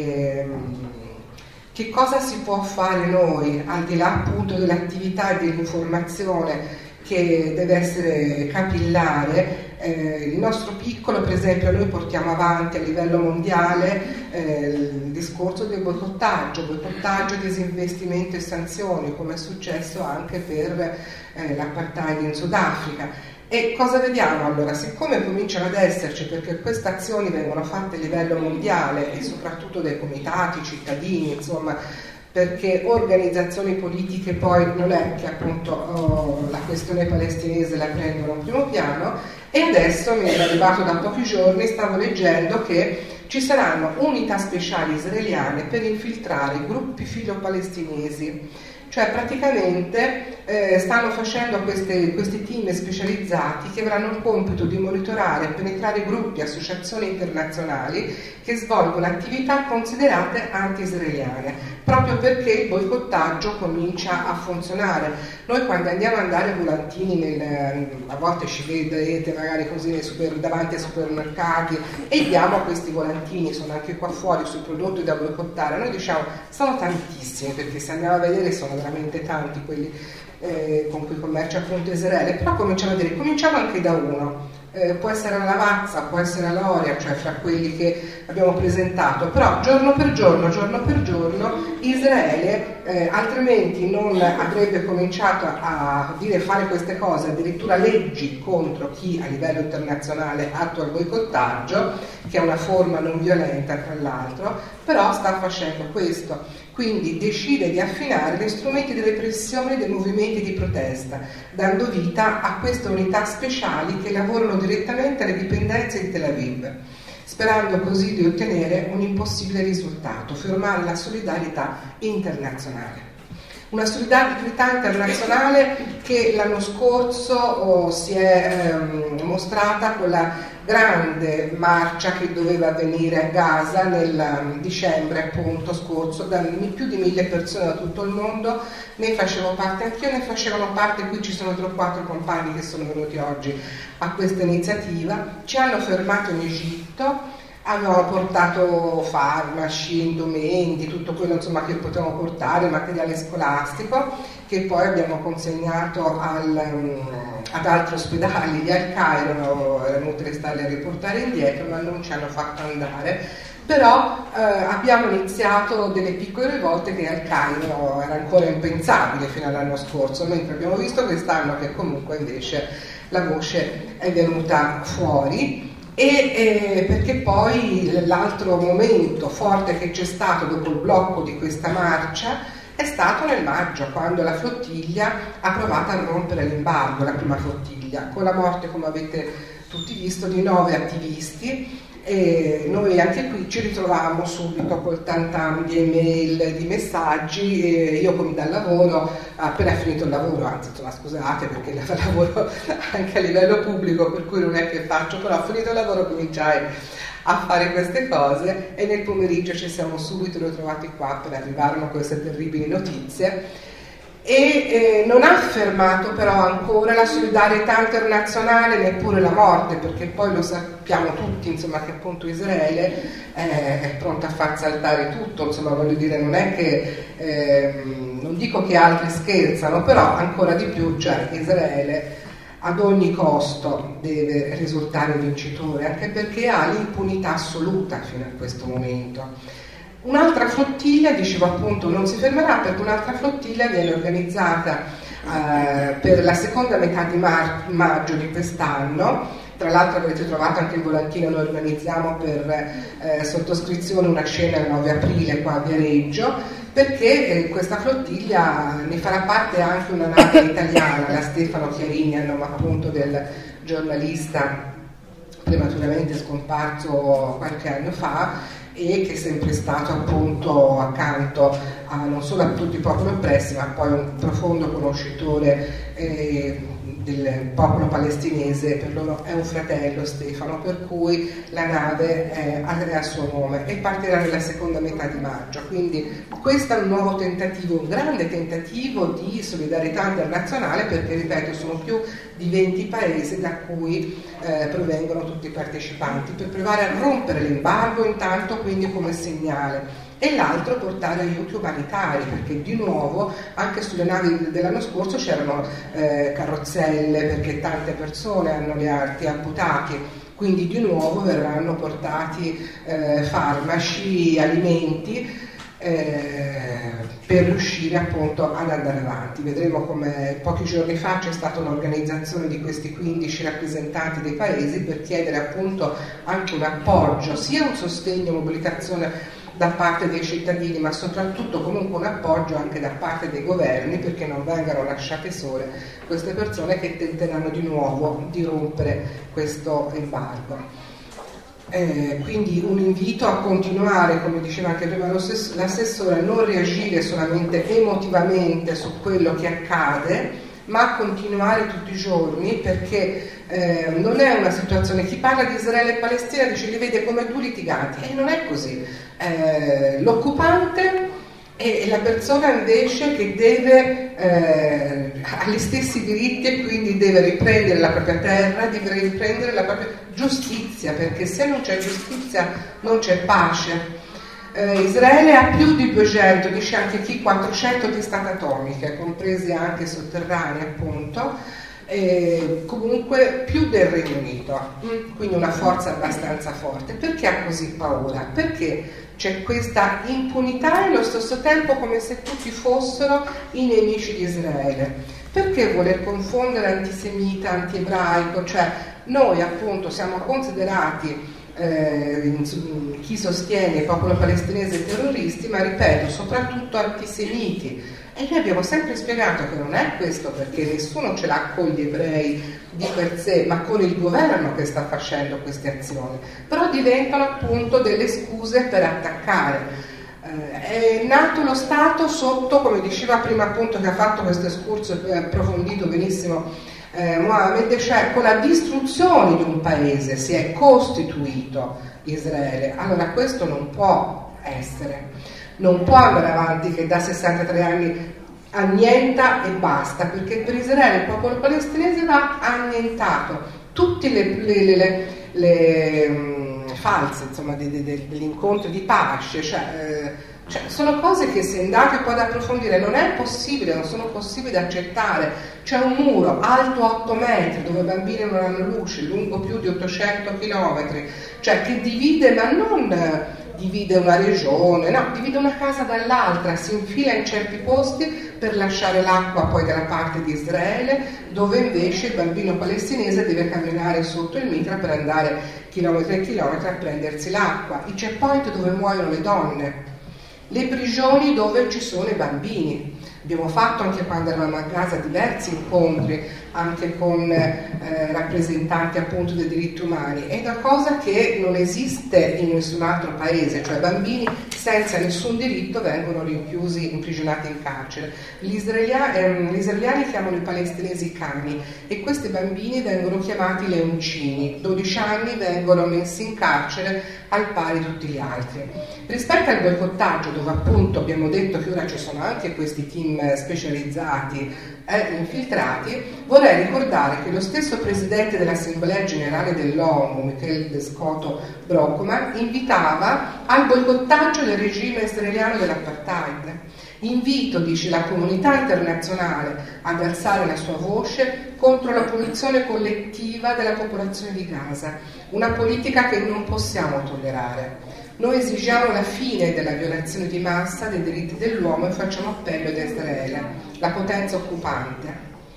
[SPEAKER 4] Che cosa si può fare noi, al di là appunto dell'attività e dell'informazione che deve essere capillare? Il nostro piccolo, per esempio, noi portiamo avanti a livello mondiale il discorso del boicottaggio, disinvestimento e sanzioni, come è successo anche per l'apartheid in Sudafrica. E cosa vediamo allora? Siccome cominciano ad esserci, perché queste azioni vengono fatte a livello mondiale e soprattutto dai comitati, cittadini, insomma, perché organizzazioni politiche poi non è che appunto la questione palestinese la prendono in primo piano, e adesso mi è arrivato da pochi giorni, stavo leggendo che ci saranno unità speciali israeliane per infiltrare gruppi filo-palestinesi. Cioè praticamente stanno facendo questi team specializzati che avranno il compito di monitorare e penetrare gruppi, associazioni internazionali che svolgono attività considerate anti-israeliane, proprio perché il boicottaggio comincia a funzionare. Noi quando andiamo a andare volantini, a volte ci vedrete magari così davanti ai supermercati, e diamo questi volantini, sono anche qua fuori sui prodotti da boicottare. Noi diciamo sono tantissimi, perché se andiamo a vedere sono veramente tanti quelli con cui commercia appunto Israele, però cominciamo anche da uno. Può essere la Lavazza, può essere la Loria, cioè fra quelli che abbiamo presentato, però giorno per giorno Israele altrimenti non avrebbe cominciato a fare queste cose, addirittura leggi contro chi a livello internazionale attua il boicottaggio, che è una forma non violenta tra l'altro, però sta facendo questo. Quindi decide di affinare gli strumenti di repressione dei movimenti di protesta, dando vita a queste unità speciali che lavorano direttamente alle dipendenze di Tel Aviv, sperando così di ottenere un impossibile risultato: fermare la solidarietà internazionale. Una solidarietà internazionale che l'anno scorso si è mostrata con la grande marcia che doveva avvenire a Gaza nel dicembre appunto scorso, da più di 1000 persone da tutto il mondo. Ne facevo parte anch'io, ne facevano parte, qui ci sono 3 o 4 compagni che sono venuti oggi a questa iniziativa. Ci hanno fermato in Egitto, avevamo portato farmaci, indumenti, tutto quello insomma che potevamo portare, materiale scolastico, che poi abbiamo consegnato ad altri ospedali di Al Cairo. Era inutile starli a riportare indietro, ma non ci hanno fatto andare. Però abbiamo iniziato delle piccole rivolte che Al Cairo era ancora impensabile fino all'anno scorso, mentre abbiamo visto quest'anno che comunque invece la voce è venuta fuori. E perché poi l'altro momento forte che c'è stato dopo il blocco di questa marcia è stato nel maggio, quando la flottiglia ha provato a rompere l'embargo, la prima flottiglia, con la morte, come avete tutti visto, di 9 attivisti. E noi anche qui ci ritrovavamo subito col tantam di email, di messaggi, e io come dal lavoro, appena finito il lavoro, anzi insomma, scusate perché lavoro anche a livello pubblico, per cui non è che faccio, però finito il lavoro cominciai a fare queste cose, e nel pomeriggio ci siamo subito ritrovati qua per arrivarono queste terribili notizie. E non ha fermato però ancora la solidarietà internazionale, neppure la morte, perché poi lo sappiamo tutti, insomma, che appunto Israele è pronta a far saltare tutto, insomma, voglio dire, non è che non dico che altri scherzano, però ancora di più, cioè Israele ad ogni costo deve risultare vincitore, anche perché ha l'impunità assoluta fino a questo momento. Un'altra flottiglia, dicevo appunto, non si fermerà, perché un'altra flottiglia viene organizzata per la seconda metà di maggio di quest'anno. Tra l'altro avete trovato anche il volantino, noi organizziamo per sottoscrizione una scena il 9 aprile qua a Viareggio, perché questa flottiglia ne farà parte anche una nave italiana, la Stefano Chiarini, a nome appunto del giornalista prematuramente scomparso qualche anno fa, e che è sempre stato appunto accanto a non solo a tutti i popoli oppressi, ma poi un profondo conoscitore del popolo palestinese. Per loro è un fratello, Stefano, per cui la nave ha il suo nome e partirà nella seconda metà di maggio. Quindi questo è un nuovo tentativo, un grande tentativo di solidarietà internazionale, perché ripeto sono più di 20 paesi da cui provengono tutti i partecipanti, per provare a rompere l'embargo intanto, quindi come segnale, e l'altro portare aiuti umanitari, perché di nuovo anche sulle navi dell'anno scorso c'erano carrozzelle, perché tante persone hanno le arti amputati, quindi di nuovo verranno portati farmaci, alimenti per riuscire appunto ad andare avanti. Vedremo come pochi giorni fa c'è stata un'organizzazione di questi 15 rappresentanti dei paesi per chiedere appunto anche un appoggio, sia un sostegno, mobilitazione da parte dei cittadini, ma soprattutto comunque un appoggio anche da parte dei governi, perché non vengano lasciate sole queste persone che tenteranno di nuovo di rompere questo embargo. Quindi un invito a continuare, come diceva anche prima l'assessore, a non reagire solamente emotivamente su quello che accade, ma a continuare tutti i giorni, perché non è una situazione, chi parla di Israele e Palestina dice li vede come due litiganti, e non è così. L'occupante è la persona invece che deve ha gli stessi diritti, e quindi deve riprendere la propria terra, deve riprendere la propria giustizia, perché se non c'è giustizia non c'è pace. Israele ha più di 200, dice anche chi, 400 testate atomiche, comprese anche sotterranee appunto, comunque più del Regno Unito, quindi una forza abbastanza forte. Perché ha così paura? Perché c'è questa impunità e allo stesso tempo come se tutti fossero i nemici di Israele. Perché voler confondere antisemita, antiebraico? Cioè noi appunto siamo considerati chi sostiene il popolo palestinese terroristi, ma ripeto soprattutto antisemiti, e noi abbiamo sempre spiegato che non è questo, perché nessuno ce l'ha con gli ebrei di per sé, ma con il governo che sta facendo queste azioni, però diventano appunto delle scuse per attaccare. È nato lo Stato sotto, come diceva prima appunto che ha fatto questo escurso e approfondito benissimo Mohammed, cioè con la distruzione di un paese si è costituito Israele. Allora questo non può essere, non può andare avanti che da 63 anni annienta e basta, perché per Israele il popolo palestinese va annientato. Tutte le false, insomma, degli incontri di pace, cioè, sono cose che se andate poi ad approfondire non è possibile, non sono possibili da accettare. C'è un muro alto 8 metri dove i bambini non hanno luce, lungo più di 800 chilometri, cioè che divide, ma non divide una regione, no, divide una casa dall'altra, si infila in certi posti per lasciare l'acqua poi dalla parte di Israele, dove invece il bambino palestinese deve camminare sotto il mitra per andare chilometri e chilometri a prendersi l'acqua, i checkpoint dove muoiono le donne, le prigioni dove ci sono i bambini. Abbiamo fatto anche quando eravamo a Gaza diversi incontri anche con rappresentanti appunto dei diritti umani. È una cosa che non esiste in nessun altro paese, cioè bambini senza nessun diritto vengono rinchiusi, imprigionati in carcere. Gli israeliani chiamano i palestinesi cani e questi bambini vengono chiamati leoncini. 12 anni vengono messi in carcere al pari di tutti gli altri. Rispetto al boicottaggio, dove appunto abbiamo detto che ora ci sono anche questi team specializzati infiltrati, vorrei ricordare che lo stesso presidente dell'Assemblea Generale dell'ONU, Michel Descoto-Brockman, invitava al boicottaggio del regime israeliano dell'apartheid. Invito, dice, la comunità internazionale ad alzare la sua voce contro la punizione collettiva della popolazione di Gaza, una politica che non possiamo tollerare. Noi esigiamo la fine della violazione di massa dei diritti dell'uomo e facciamo appello ad Israele, la potenza occupante.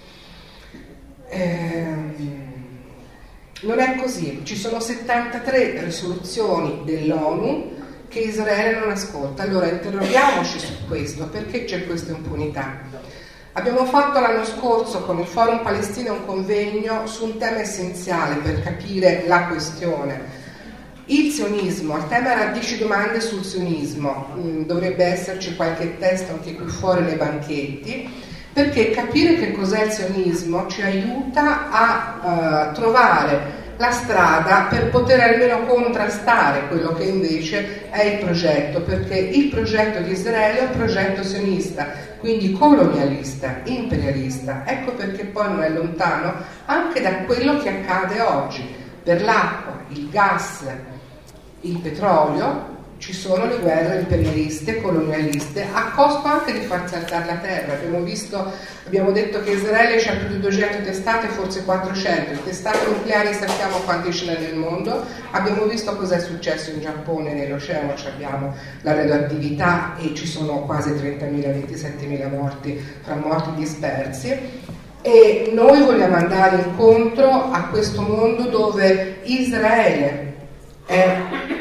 [SPEAKER 4] Non è così, ci sono 73 risoluzioni dell'ONU che Israele non ascolta. Allora interroghiamoci su questo, perché c'è questa impunità? Abbiamo fatto l'anno scorso con il Forum Palestina un convegno su un tema essenziale per capire la questione. Il sionismo, il tema era 10 domande sul sionismo, dovrebbe esserci qualche testo anche qui fuori nei banchetti, perché capire che cos'è il sionismo ci aiuta a trovare la strada per poter almeno contrastare quello che invece è il progetto, perché il progetto di Israele è un progetto sionista, quindi colonialista, imperialista. Ecco perché poi non è lontano anche da quello che accade oggi. Per l'acqua, il gas, il petrolio, ci sono le guerre imperialiste, colonialiste, a costo anche di far saltare la terra. Abbiamo detto che Israele c'ha più di 200 testate, forse 400. Testate nucleari sappiamo quanti ce n'è nel mondo. Abbiamo visto cosa è successo in Giappone, nell'oceano abbiamo la radioattività e ci sono quasi 30.000, 27.000 morti, fra morti dispersi. E noi vogliamo andare incontro a questo mondo dove Israele è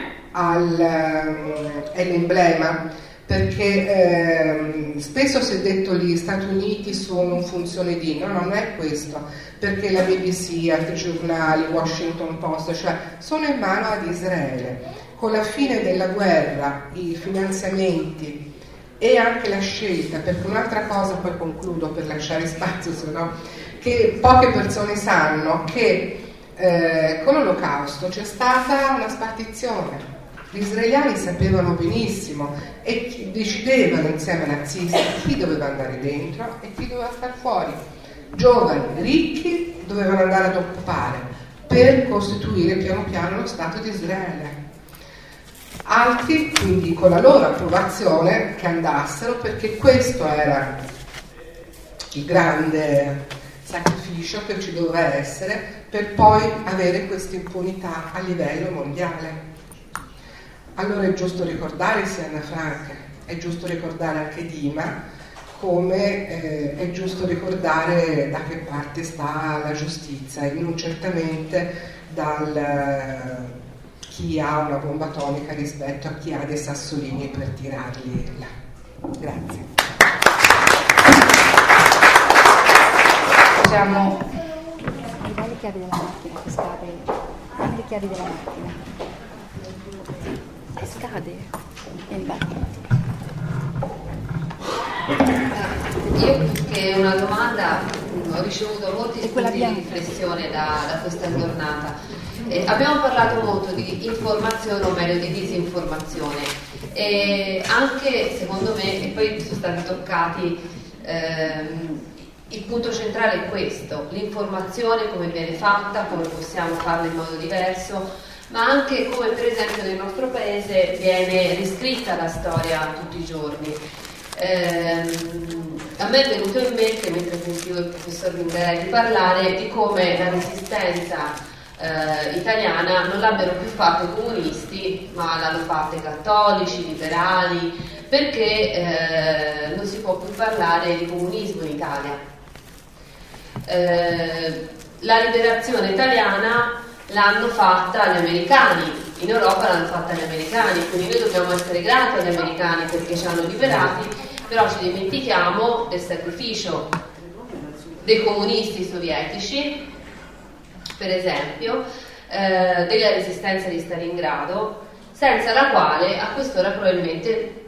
[SPEAKER 4] l'emblema, perché spesso si è detto gli Stati Uniti sono in funzione di, no, non è questo, perché la BBC, altri giornali, Washington Post, cioè sono in mano ad Israele. Con la fine della guerra, i finanziamenti e anche la scelta, perché un'altra cosa, poi concludo per lasciare spazio, se no, che poche persone sanno che con l'Olocausto c'è stata una spartizione. Gli israeliani sapevano benissimo e decidevano insieme ai nazisti chi doveva andare dentro e chi doveva star fuori. Giovani, ricchi dovevano andare ad occupare per costituire piano piano lo Stato di Israele. Altri, quindi con la loro approvazione, che andassero, perché questo era il grande sacrificio che ci doveva essere per poi avere questa impunità a livello mondiale. Allora è giusto ricordare sia Anna Frank, è giusto ricordare anche Dima, come è giusto ricordare da che parte sta la giustizia e non certamente dal chi ha una bomba atomica rispetto a chi ha dei sassolini per tirarli là. Grazie.
[SPEAKER 1] Diciamo,
[SPEAKER 5] dai le chiavi della macchina che scade, dai le chiavi della macchina che scade e
[SPEAKER 6] io più che una domanda ho ricevuto molti spunti di riflessione da questa giornata. Abbiamo parlato molto di informazione, o meglio di disinformazione, e anche secondo me, e poi sono stati toccati, il punto centrale è questo: l'informazione, come viene fatta, come possiamo farla in modo diverso, ma anche come per esempio nel nostro paese viene riscritta la storia tutti i giorni. A me è venuto in mente, mentre sentivo il professor Ringaretti parlare, di come la resistenza italiana non l'abbiano più fatta i comunisti, ma l'hanno fatta i cattolici, i liberali, perché non si può più parlare di comunismo in Italia. La liberazione italiana l'hanno fatta gli americani, in Europa l'hanno fatta gli americani, quindi noi dobbiamo essere grati agli americani perché ci hanno liberati, però ci dimentichiamo del sacrificio dei comunisti sovietici, per esempio, della resistenza di Stalingrado, senza la quale a quest'ora probabilmente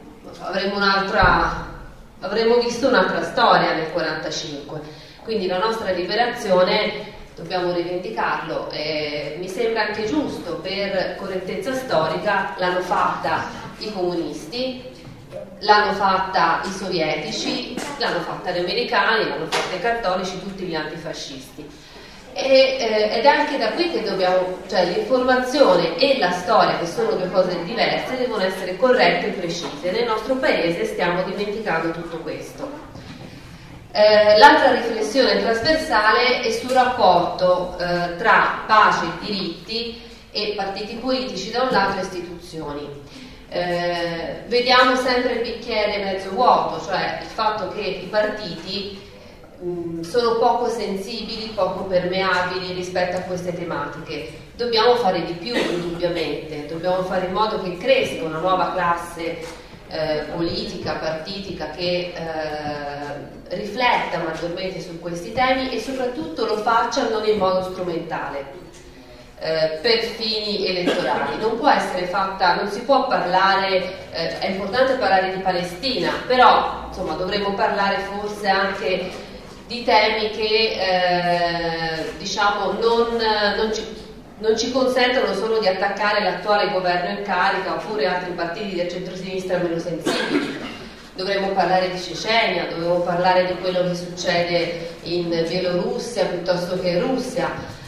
[SPEAKER 6] avremmo visto un'altra storia nel 1945. Quindi la nostra liberazione dobbiamo rivendicarlo, mi sembra anche giusto, per correttezza storica l'hanno fatta i comunisti, l'hanno fatta i sovietici, l'hanno fatta gli americani, l'hanno fatta i cattolici, tutti gli antifascisti. Ed è anche da qui che dobbiamo, cioè l'informazione e la storia, che sono due cose diverse, devono essere corrette e precise. Nel nostro paese stiamo dimenticando tutto questo. L'altra riflessione trasversale è sul rapporto tra pace e diritti e partiti politici da un lato e istituzioni. Vediamo sempre il bicchiere mezzo vuoto, cioè il fatto che i partiti sono poco sensibili, poco permeabili rispetto a queste tematiche. Dobbiamo fare di più, indubbiamente, dobbiamo fare in modo che cresca una nuova classe politica, partitica, che rifletta maggiormente su questi temi e soprattutto lo faccia non in modo strumentale, per fini elettorali. Non può essere fatta, non si può parlare, è importante parlare di Palestina, però insomma dovremmo parlare forse anche di temi che diciamo non ci consentono solo di attaccare l'attuale governo in carica oppure altri partiti del centro-sinistra meno sensibili. Dovremmo parlare di Cecenia, dovremmo parlare di quello che succede in Bielorussia piuttosto che in Russia.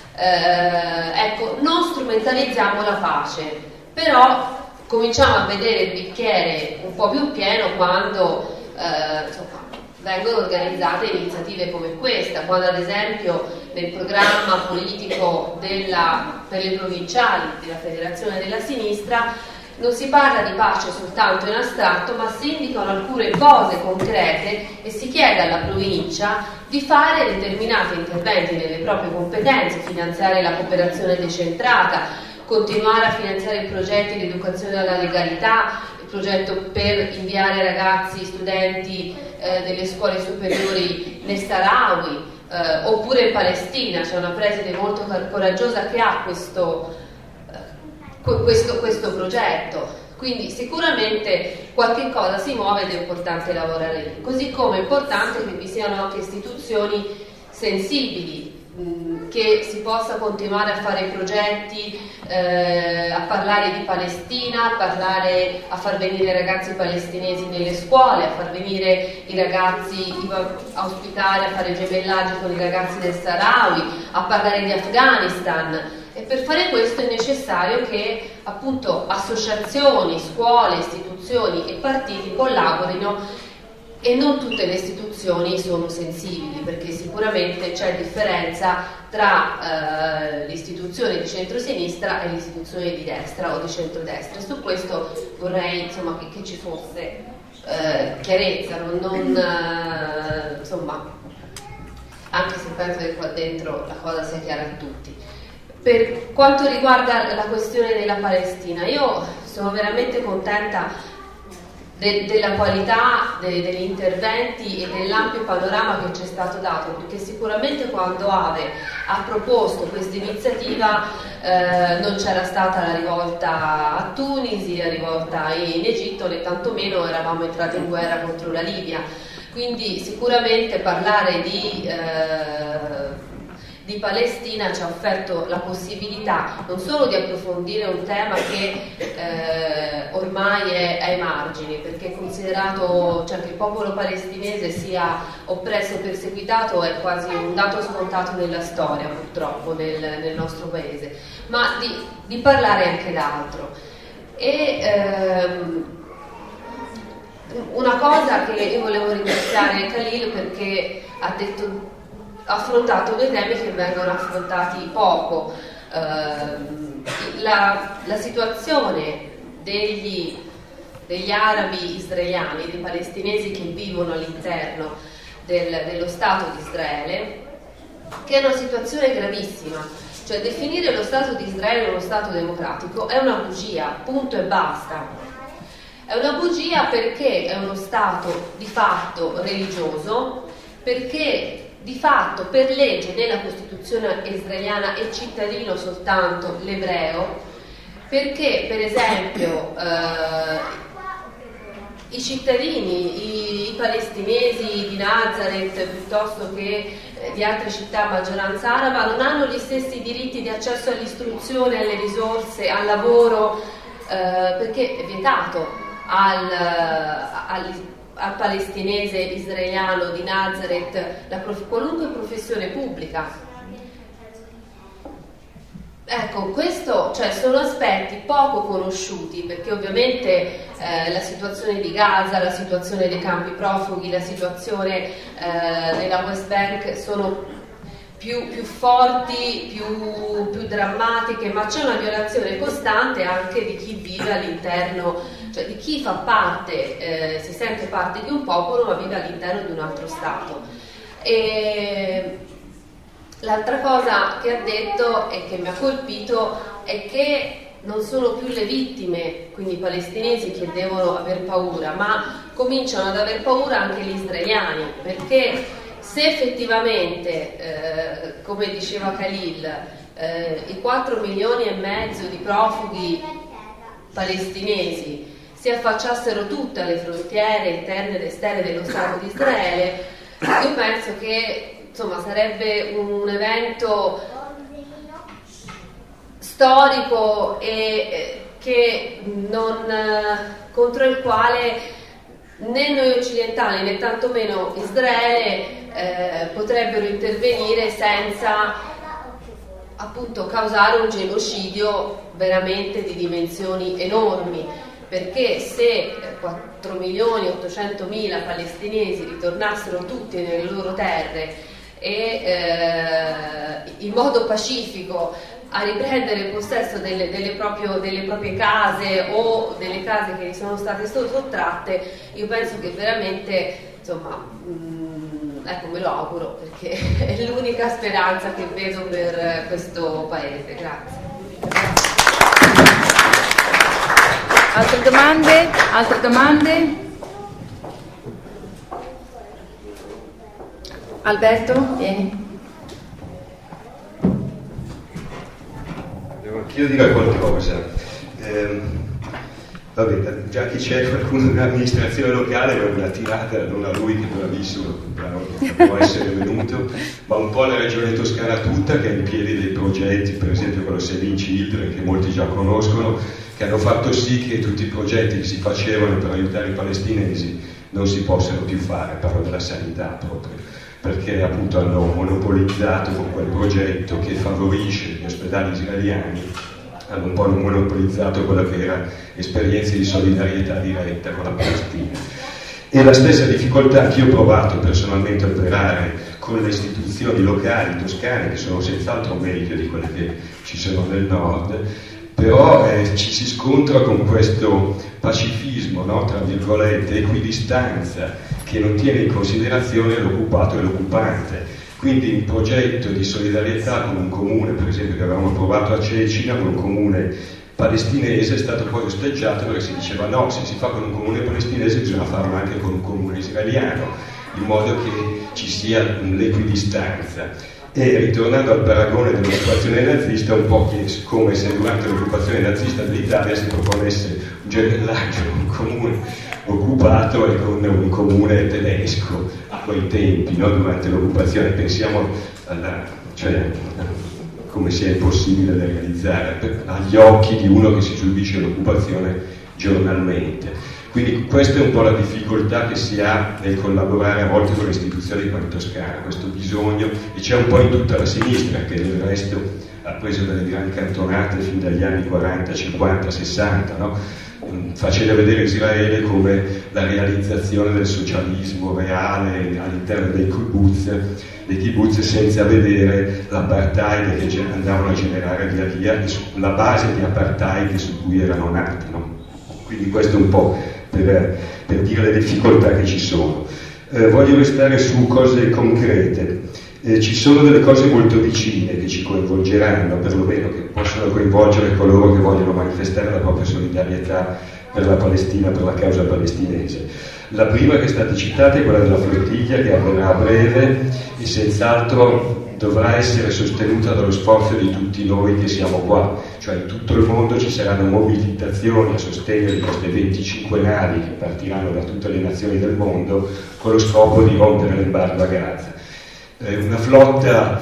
[SPEAKER 6] Ecco, non strumentalizziamo la pace, però cominciamo a vedere il bicchiere un po' più pieno quando insomma, vengono organizzate iniziative come questa, quando ad esempio nel programma politico per le provinciali della Federazione della Sinistra non si parla di pace soltanto in astratto, ma si indicano alcune cose concrete e si chiede alla provincia di fare determinati interventi nelle proprie competenze, finanziare la cooperazione decentrata, continuare a finanziare i progetti di educazione alla legalità, il progetto per inviare ragazzi, studenti delle scuole superiori nel Sahrawi, oppure in Palestina c'è una preside molto coraggiosa che ha questo progetto. Quindi sicuramente qualche cosa si muove ed è importante lavorare lì, così come è importante che vi siano anche istituzioni sensibili, che si possa continuare a fare progetti, a parlare di Palestina, a far venire i ragazzi palestinesi nelle scuole, a far venire i ragazzi, a ospitare, a fare gemellaggi con i ragazzi del Sahrawi, a parlare di Afghanistan. E per fare questo è necessario che appunto associazioni, scuole, istituzioni e partiti collaborino, e non tutte le istituzioni sono sensibili, perché sicuramente c'è differenza tra l'istituzione di centrosinistra e l'istituzione di destra o di centrodestra. E su questo vorrei insomma che ci fosse chiarezza, insomma, anche se penso che qua dentro la cosa sia chiara a tutti. Per quanto riguarda la questione della Palestina, io sono veramente contenta della qualità degli interventi e dell'ampio panorama che ci è stato dato, perché sicuramente quando Ave ha proposto questa iniziativa non c'era stata la rivolta a Tunisi, la rivolta in Egitto, né tantomeno eravamo entrati in guerra contro la Libia. Quindi sicuramente parlare di di Palestina ci ha offerto la possibilità non solo di approfondire un tema che ormai è ai margini, perché considerato, cioè, che il popolo palestinese sia oppresso e perseguitato è quasi un dato scontato nella storia, purtroppo, nel nostro paese, ma di parlare anche d'altro. E una cosa che io volevo ringraziare Khalil, perché ha affrontato due temi che vengono affrontati poco. La situazione degli arabi israeliani, dei palestinesi che vivono all'interno dello Stato di Israele, che è una situazione gravissima. Cioè, definire lo Stato di Israele uno Stato democratico è una bugia, punto e basta. È una bugia perché è uno Stato di fatto religioso, perché di fatto per legge nella Costituzione israeliana è cittadino soltanto l'ebreo, perché per esempio i cittadini, i palestinesi di Nazareth piuttosto che di altre città a maggioranza araba non hanno gli stessi diritti di accesso all'istruzione, alle risorse, al lavoro, perché è vietato al palestinese israeliano di Nazareth qualunque professione pubblica. Ecco, questo, cioè, sono aspetti poco conosciuti, perché ovviamente la situazione di Gaza, la situazione dei campi profughi, la situazione della West Bank sono più forti, più drammatiche, ma c'è una violazione costante anche di chi vive all'interno, cioè di chi fa parte, si sente parte di un popolo ma vive all'interno di un altro Stato. E l'altra cosa che ha detto e che mi ha colpito è che non sono più le vittime, quindi i palestinesi, che devono aver paura, ma cominciano ad aver paura anche gli israeliani, perché se effettivamente, come diceva Khalil, i 4,5 milioni di profughi palestinesi si affacciassero tutte alle frontiere interne ed esterne dello Stato di Israele, io penso che, insomma, sarebbe un evento storico e che contro il quale né noi occidentali né tantomeno Israele potrebbero intervenire senza appunto causare un genocidio veramente di dimensioni enormi, perché se 4.800.000 palestinesi ritornassero tutti nelle loro terre e in modo pacifico a riprendere possesso delle proprie case o delle case che gli sono state sottratte, io penso che veramente, insomma, ecco, me lo auguro, perché è l'unica speranza che vedo per questo paese. Grazie.
[SPEAKER 1] Altre domande? Altre domande? Alberto, vieni.
[SPEAKER 7] Devo anch'io dire qualcosa. Vabbè, già che c'è qualcuno dell'amministrazione locale, è una tirata non a lui, che è bravissimo, che può essere venuto, ma un po' alla regione Toscana tutta, che ha in piedi dei progetti, per esempio quello Save in Children, che molti già conoscono, che hanno fatto sì che tutti i progetti che si facevano per aiutare i palestinesi non si possano più fare, parlo della sanità proprio, perché appunto hanno monopolizzato con quel progetto che favorisce gli ospedali israeliani, hanno un po' monopolizzato quella che era esperienza di solidarietà diretta con la Palestina. E la stessa difficoltà che io ho provato personalmente a operare con le istituzioni locali toscane, che sono senz'altro meglio di quelle che ci sono nel nord, però ci si scontra con questo pacifismo, no? Tra virgolette, equidistanza, che non tiene in considerazione l'occupato e l'occupante. Quindi un progetto di solidarietà con un comune, per esempio, che avevamo provato a Cecina, con un comune palestinese, è stato poi osteggiato perché si diceva no, se si fa con un comune palestinese bisogna farlo anche con un comune israeliano, in modo che ci sia l'equidistanza. E ritornando al paragone dell'occupazione nazista, un po' come se durante l'occupazione nazista dell'Italia si proponesse un gemellaggio, un comune occupato e con un comune tedesco a quei tempi, no? Durante l'occupazione. Pensiamo cioè come sia impossibile da realizzare agli occhi di uno che si subisce l'occupazione giornalmente. Quindi questa è un po' la difficoltà che si ha nel collaborare a volte con le istituzioni come Toscana, questo bisogno, e c'è un po' in tutta la sinistra, che del resto ha preso delle grandi cantonate fin dagli anni 40, 50, 60, no? Facendo vedere Israele come la realizzazione del socialismo reale all'interno dei kibbutz, senza vedere l'apartheid che andavano a generare via via, la base di apartheid su cui erano nati, no? Quindi questo è un po' per dire le difficoltà che ci sono. Voglio restare su cose concrete. Ci sono delle cose molto vicine che ci coinvolgeranno, perlomeno che possono coinvolgere coloro che vogliono manifestare la propria solidarietà per la Palestina, per la causa palestinese. La prima che è stata citata è quella della flottiglia, che avverrà a breve e senz'altro dovrà essere sostenuta dallo sforzo di tutti noi che siamo qua, cioè in tutto il mondo ci saranno mobilitazioni a sostegno di queste 25 navi che partiranno da tutte le nazioni del mondo con lo scopo di rompere l'embargo a Gaza. Una flotta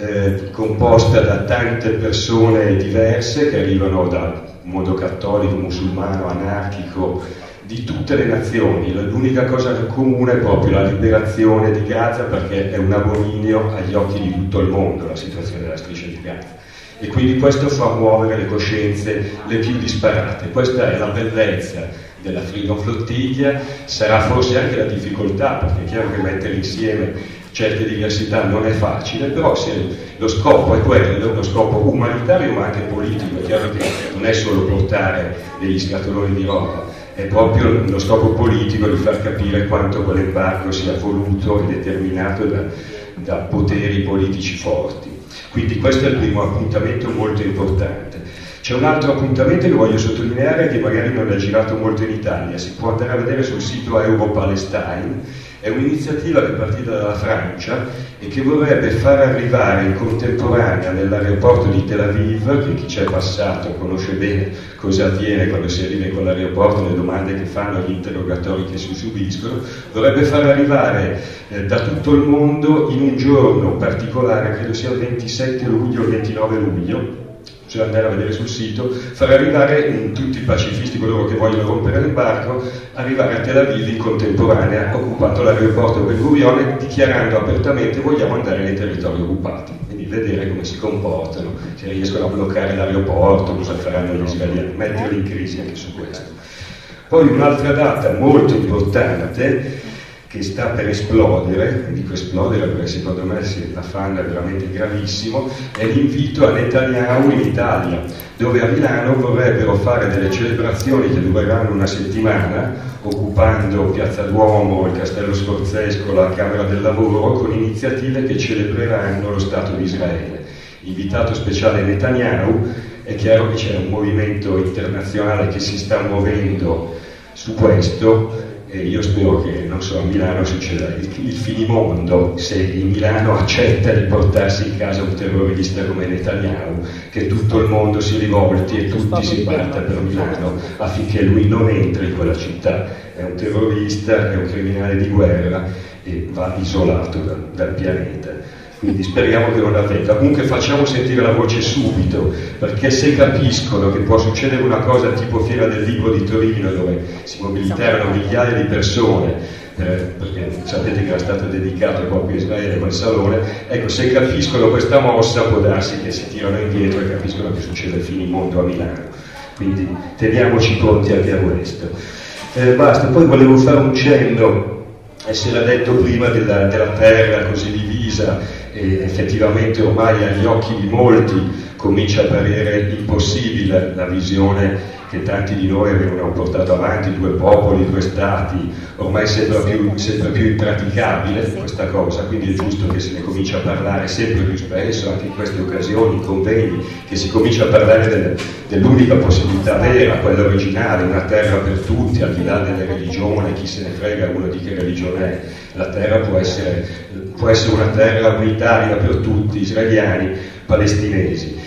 [SPEAKER 7] composta da tante persone diverse che arrivano dal mondo cattolico, musulmano, anarchico, di tutte le nazioni. L'unica cosa comune è proprio la liberazione di Gaza, perché è un abominio agli occhi di tutto il mondo la situazione della striscia di Gaza, e quindi questo fa muovere le coscienze le più disparate. Questa è la bellezza della Freedom Flottiglia, sarà forse anche la difficoltà, perché è chiaro che mettere insieme certe diversità non è facile, però se lo scopo è quello, lo scopo umanitario ma anche politico, è chiaro che non è solo portare degli scatoloni di roba, è proprio lo scopo politico di far capire quanto quell'embargo sia voluto e determinato da poteri politici forti. Quindi questo è il primo appuntamento molto importante. C'è un altro appuntamento che voglio sottolineare, che magari non è girato molto in Italia, si può andare a vedere sul sito Europalestine. È un'iniziativa che è partita dalla Francia e che vorrebbe far arrivare in contemporanea nell'aeroporto di Tel Aviv, che chi c'è passato conosce bene cosa avviene quando si arriva in quell'aeroporto, le domande che fanno, gli interrogatori che si subiscono, vorrebbe far arrivare da tutto il mondo in un giorno particolare, credo sia il 27 luglio o il 29 luglio, cioè andare a vedere sul sito, far arrivare tutti i pacifisti, coloro che vogliono rompere l'embargo, arrivare a Tel Aviv in contemporanea, occupando l'aeroporto Ben Gurion, dichiarando apertamente vogliamo andare nei territori occupati, quindi vedere come si comportano, se riescono a bloccare l'aeroporto, cosa faranno gli israeliani, metterli in crisi anche su questo. Poi un'altra data molto importante che sta per esplodere, dico esplodere perché secondo me l'affanno è veramente gravissimo, è l'invito a Netanyahu in Italia, dove a Milano vorrebbero fare delle celebrazioni che dureranno una settimana, occupando Piazza Duomo, il Castello Sforzesco, la Camera del Lavoro, con iniziative che celebreranno lo Stato di Israele. Invitato speciale Netanyahu, è chiaro che c'è un movimento internazionale che si sta muovendo su questo, e io spero che, non so, a Milano succeda il finimondo, se in Milano accetta di portarsi in casa un terrorista come Netanyahu, che tutto il mondo si rivolti e tutti si parta per Milano affinché lui non entri in quella città. È un terrorista, è un criminale di guerra e va isolato dal pianeta. Quindi speriamo che non avvenga. Comunque facciamo sentire la voce subito, perché se capiscono che può succedere una cosa tipo Fiera del Libro di Torino, dove si mobilitarono migliaia di persone, perché sapete che era stato dedicato proprio a Israele quel salone, ecco, se capiscono questa mossa può darsi che si tirano indietro e capiscono che succede il finimondo a Milano. Quindi teniamoci pronti anche a questo. Basta, poi volevo fare un cenno, si era detto prima della terra così divisa, e effettivamente ormai agli occhi di molti comincia a apparire impossibile la visione che tanti di noi avevano portato avanti, 2 popoli, 2 stati, ormai sempre più impraticabile questa cosa, quindi è giusto che se ne comincia a parlare sempre più spesso, anche in queste occasioni, in convegni, che si comincia a parlare dell'unica possibilità vera, quella originale, una terra per tutti, al di là delle religioni, chi se ne frega uno di che religione è, la terra può essere una terra unitaria per tutti, israeliani, palestinesi.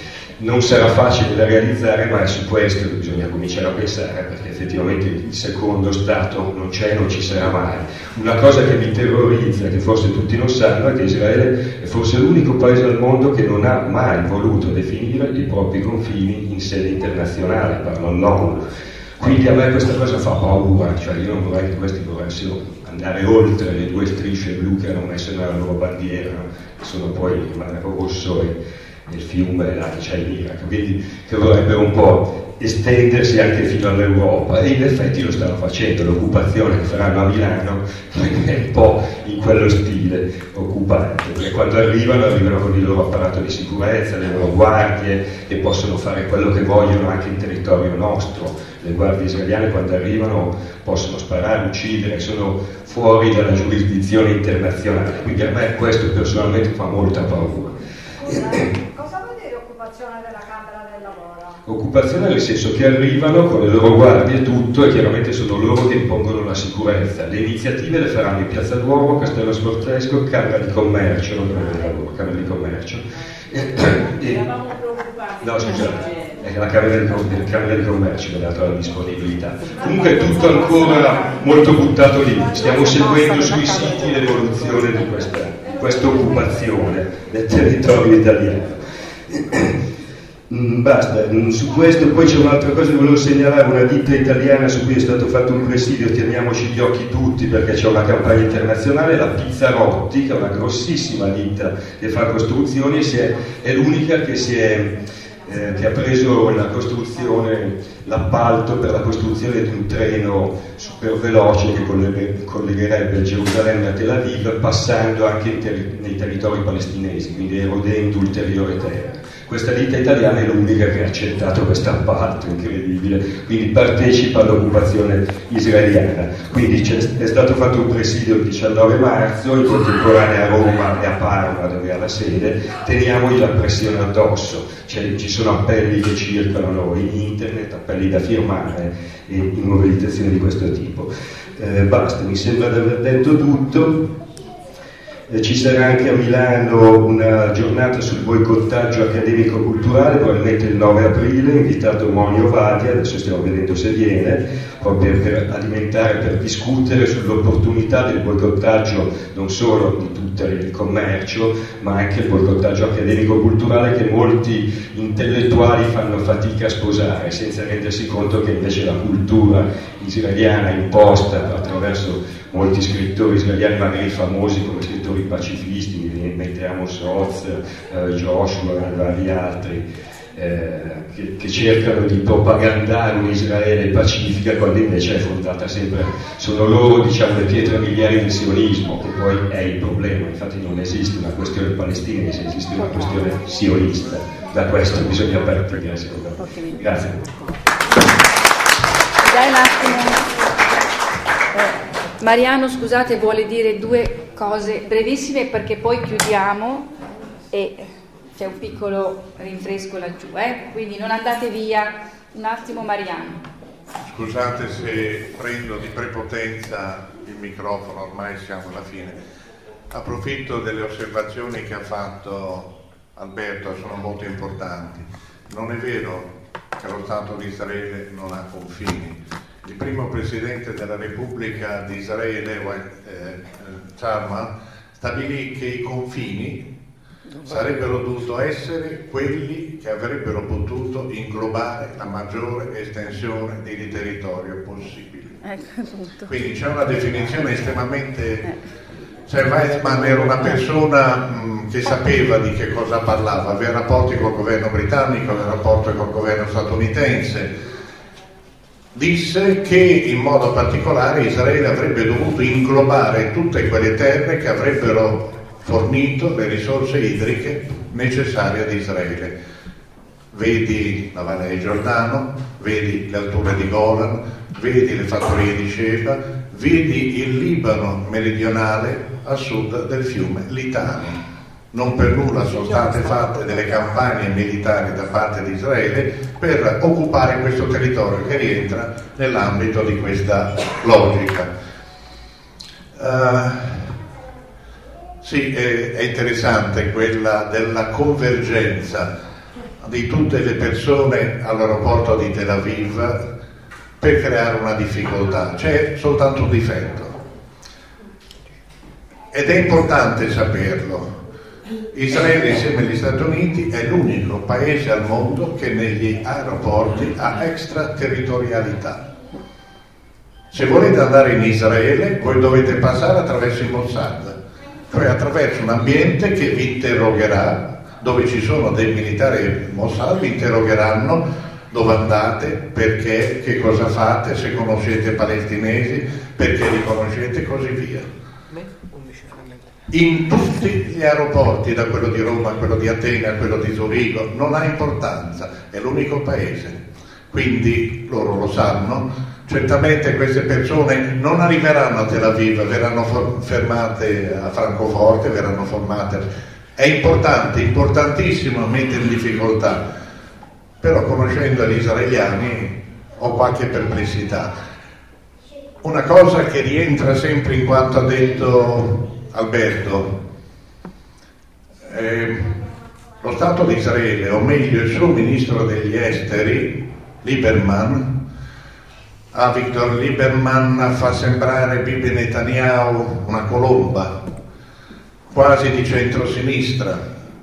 [SPEAKER 7] non sarà facile da realizzare, ma è su questo che bisogna cominciare a pensare, perché effettivamente il secondo Stato non c'è, non ci sarà mai. Una cosa che mi terrorizza, che forse tutti non sanno, è che Israele è forse l'unico paese al mondo che non ha mai voluto definire i propri confini in sede internazionale, parlo all'ONU. Quindi a me questa cosa fa paura, cioè io non vorrei che questi volessero andare oltre le 2 strisce blu che hanno messo nella loro bandiera, che sono poi il Mare Rosso e il fiume là che c'è in Iraq, quindi che vorrebbero un po' estendersi anche fino all'Europa, e in effetti lo stanno facendo. L'occupazione che faranno a Milano è un po' in quello stile occupante, perché quando arrivano con il loro apparato di sicurezza, le loro guardie, che possono fare quello che vogliono anche in territorio nostro. Le guardie israeliane quando arrivano possono sparare, uccidere, sono fuori dalla giurisdizione internazionale, quindi a me questo personalmente fa molta paura.
[SPEAKER 8] Cosa vuol dire occupazione della Camera del Lavoro?
[SPEAKER 7] Occupazione nel senso che arrivano con le loro guardie e tutto, e chiaramente sono loro che impongono la sicurezza. Le iniziative le faranno in Piazza Duomo, Castello Sforzesco, Camera di Commercio, non Camera del Lavoro, Camera di Commercio.
[SPEAKER 8] Eravamo preoccupati.
[SPEAKER 7] No, scusate, è la Camera di Commercio che ha dato la disponibilità. Comunque è tutto ancora molto buttato lì, stiamo seguendo sui siti l'evoluzione di questa occupazione del territorio italiano. Basta, su questo poi c'è un'altra cosa che volevo segnalare, una ditta italiana su cui è stato fatto un presidio, teniamoci gli occhi tutti perché c'è una campagna internazionale, la Pizzarotti, che è una grossissima ditta che fa costruzioni, è l'unica che ha preso l'appalto per la costruzione di un treno super veloce che collegherebbe Gerusalemme a Tel Aviv, passando anche nei territori palestinesi, quindi erodendo ulteriore terra. Questa ditta italiana è l'unica che ha accettato questo appalto incredibile, quindi partecipa all'occupazione israeliana. Quindi è stato fatto un presidio il 19 marzo, in contemporanea a Roma e a Parma, dove ha la sede. Teniamogli la pressione addosso, ci sono appelli che circolano in internet, appelli da firmare e immobilizzazioni di questo tipo. Basta, mi sembra di aver detto tutto. Ci sarà anche a Milano una giornata sul boicottaggio accademico-culturale, probabilmente il 9 aprile, invitato Monio Vadia, adesso stiamo vedendo se viene, proprio per alimentare, per discutere sull'opportunità del boicottaggio non solo di tutto il commercio, ma anche il boicottaggio accademico-culturale che molti intellettuali fanno fatica a sposare, senza rendersi conto che invece la cultura israeliana imposta attraverso molti scrittori israeliani, magari famosi come scrittori pacifisti, mi viene in mente Amos Oz, Joshua e vari altri, che cercano di propagandare un'Israele pacifica quando invece è fondata sempre, sono loro, diciamo, le pietre miliari del sionismo, che poi è il problema. Infatti non esiste una questione palestinese, esiste una questione sionista. Da questo bisogna partire, secondo me. Grazie.
[SPEAKER 1] Dai un attimo. Mariano, scusate, vuole dire 2 cose brevissime perché poi chiudiamo e c'è un piccolo rinfresco laggiù, quindi non andate via. Un attimo, Mariano.
[SPEAKER 9] Scusate se prendo di prepotenza il microfono, ormai siamo alla fine. Approfitto delle osservazioni che ha fatto Alberto, sono molto importanti. Non è vero che lo Stato di Israele non ha confini. Il primo presidente della Repubblica di Israele, Sharman, stabilì che i confini sarebbero dovuto essere quelli che avrebbero potuto inglobare la maggiore estensione di territorio possibile. Quindi c'è una definizione estremamente... Weizmann era una persona che sapeva di che cosa parlava, aveva rapporti col governo britannico, aveva rapporti col governo statunitense. Disse che in modo particolare Israele avrebbe dovuto inglobare tutte quelle terre che avrebbero fornito le risorse idriche necessarie ad Israele. Vedi la Valle del Giordano, vedi le alture di Golan, vedi le fattorie di Sheba, vedi il Libano meridionale a sud del fiume Litani. Non per nulla sono state fatte delle campagne militari da parte di Israele per occupare questo territorio che rientra nell'ambito di questa logica. Sì, è interessante quella della convergenza. di tutte le persone all'aeroporto di Tel Aviv per creare una difficoltà, c'è soltanto un difetto. Ed è importante saperlo. Israele, insieme agli Stati Uniti, è l'unico paese al mondo che negli aeroporti ha extraterritorialità. Se volete andare in Israele, voi dovete passare attraverso il Mossad, cioè attraverso un ambiente che vi interrogherà, dove ci sono dei militari Mossad, vi interrogheranno dove andate, perché, che cosa fate, se conoscete palestinesi, perché li conoscete e così via. In tutti gli aeroporti, da quello di Roma a quello di Atene a quello di Zurigo, non ha importanza, è l'unico paese, quindi loro lo sanno. Certamente queste persone non arriveranno a Tel Aviv, verranno fermate a Francoforte, verranno formate. È importante, importantissimo mettere in difficoltà, però conoscendo gli israeliani ho qualche perplessità. Una cosa che rientra sempre in quanto ha detto Alberto, lo Stato di Israele, o meglio il suo ministro degli esteri, Lieberman, Avigdor Lieberman fa sembrare Bibi Netanyahu una colomba, quasi di centro-sinistra,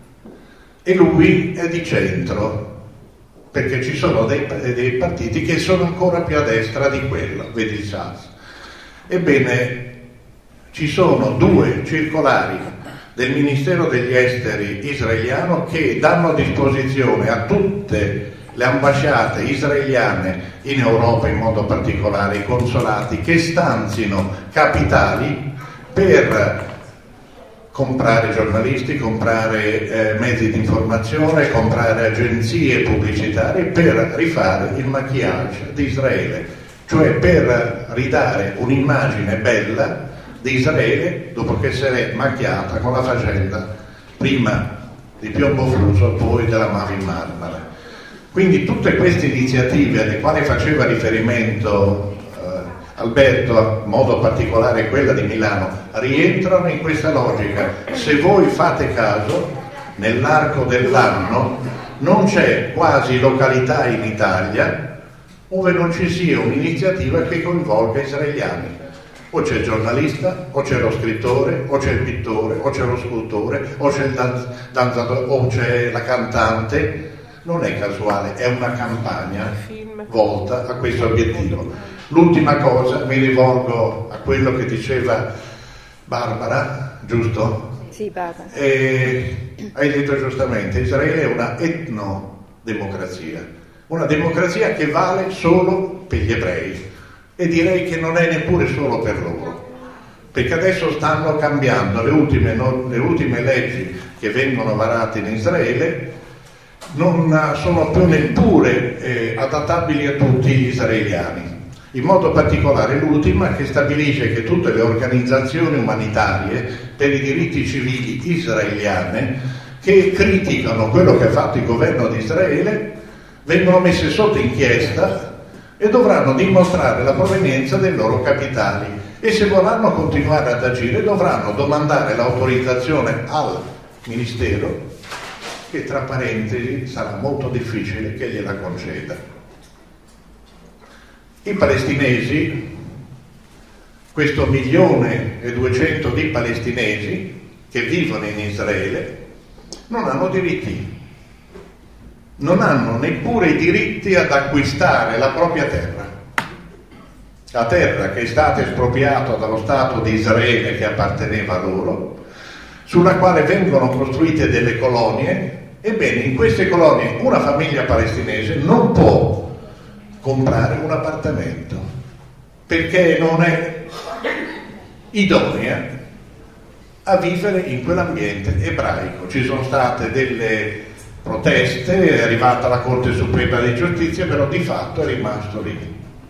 [SPEAKER 9] e lui è di centro, perché ci sono dei partiti che sono ancora più a destra di quello, vedi il Sas. Ebbene, ci sono 2 circolari del Ministero degli Esteri israeliano che danno a disposizione a tutte le ambasciate israeliane in Europa, in modo particolare i consolati, che stanzino capitali per comprare giornalisti, comprare mezzi di informazione, comprare agenzie pubblicitarie per rifare il maquillage di Israele, cioè per ridare un'immagine bella di Israele dopo che si è macchiata con la faccenda prima di Piombo Fuso, poi della Mavi Marmara. Quindi tutte queste iniziative alle quali faceva riferimento Alberto, in modo particolare quella di Milano, rientrano in questa logica. Se voi fate caso, nell'arco dell'anno non c'è quasi località in Italia dove non ci sia un'iniziativa che coinvolga israeliani. O c'è il giornalista, o c'è lo scrittore, o c'è il pittore, o c'è lo scultore, o c'è il danzatore, o c'è la cantante. Non è casuale, è una campagna volta a questo obiettivo. L'ultima cosa, mi rivolgo a quello che diceva Barbara, giusto?
[SPEAKER 5] Sì, Barbara.
[SPEAKER 9] Hai detto giustamente, Israele è una etnodemocrazia, una democrazia che vale solo per gli ebrei. E direi che non è neppure solo per loro, perché adesso stanno cambiando le ultime leggi che vengono varate in Israele, non sono più neppure adattabili a tutti gli israeliani, in modo particolare l'ultima che stabilisce che tutte le organizzazioni umanitarie per i diritti civili israeliane che criticano quello che ha fatto il governo di Israele vengono messe sotto inchiesta e dovranno dimostrare la provenienza dei loro capitali, e se vorranno continuare ad agire dovranno domandare l'autorizzazione al Ministero, che tra parentesi sarà molto difficile che gliela conceda. I palestinesi, questo 1.200.000 di palestinesi che vivono in Israele, non hanno diritti. Non hanno neppure i diritti ad acquistare la propria terra. La terra che è stata espropriata dallo Stato di Israele, che apparteneva a loro, sulla quale vengono costruite delle colonie. Ebbene, in queste colonie una famiglia palestinese non può comprare un appartamento perché non è idonea a vivere in quell'ambiente ebraico. Ci sono state delle proteste, è arrivata la Corte Suprema di Giustizia, però di fatto è rimasto lì.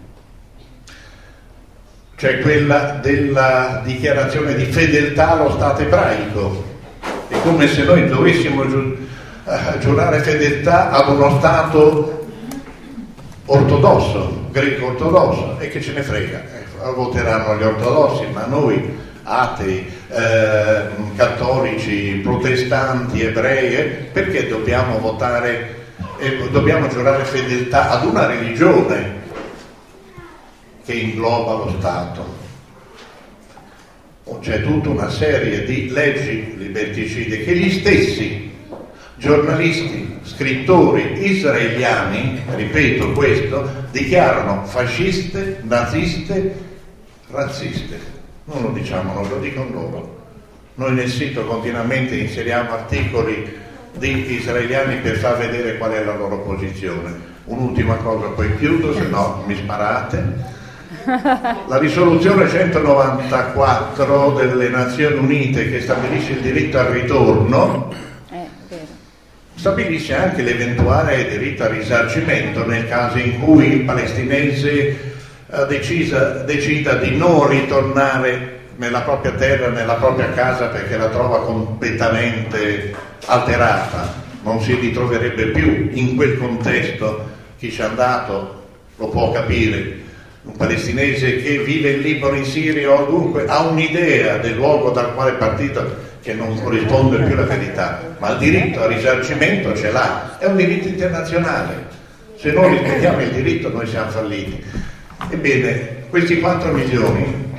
[SPEAKER 9] C'è quella della dichiarazione di fedeltà allo Stato ebraico. È come se noi dovessimo giurare fedeltà ad uno Stato ortodosso, greco-ortodosso, e che ce ne frega, voteranno gli ortodossi, ma noi atei, cattolici, protestanti, ebrei, perché dobbiamo votare e dobbiamo giurare fedeltà ad una religione che ingloba lo Stato. C'è tutta una serie di leggi liberticide che gli stessi giornalisti, scrittori israeliani, ripeto questo, dichiarano fasciste, naziste, razziste. Non lo diciamo noi, lo dicono loro. Noi nel sito continuamente inseriamo articoli di israeliani per far vedere qual è la loro posizione. Un'ultima cosa, poi chiudo, se no mi sparate. La risoluzione 194 delle Nazioni Unite, che stabilisce il diritto al ritorno, stabilisce anche l'eventuale diritto al risarcimento nel caso in cui il palestinese decida di non ritornare nella propria terra, nella propria casa, perché la trova completamente alterata, non si ritroverebbe più in quel contesto. Chi ci è andato lo può capire. Un palestinese che vive in Libano, in Siria o dunque ha un'idea del luogo dal quale è partito che non corrisponde più alla verità, ma il diritto al risarcimento ce l'ha, è un diritto internazionale. Se non rispettiamo il diritto noi siamo falliti. Ebbene, questi 4 milioni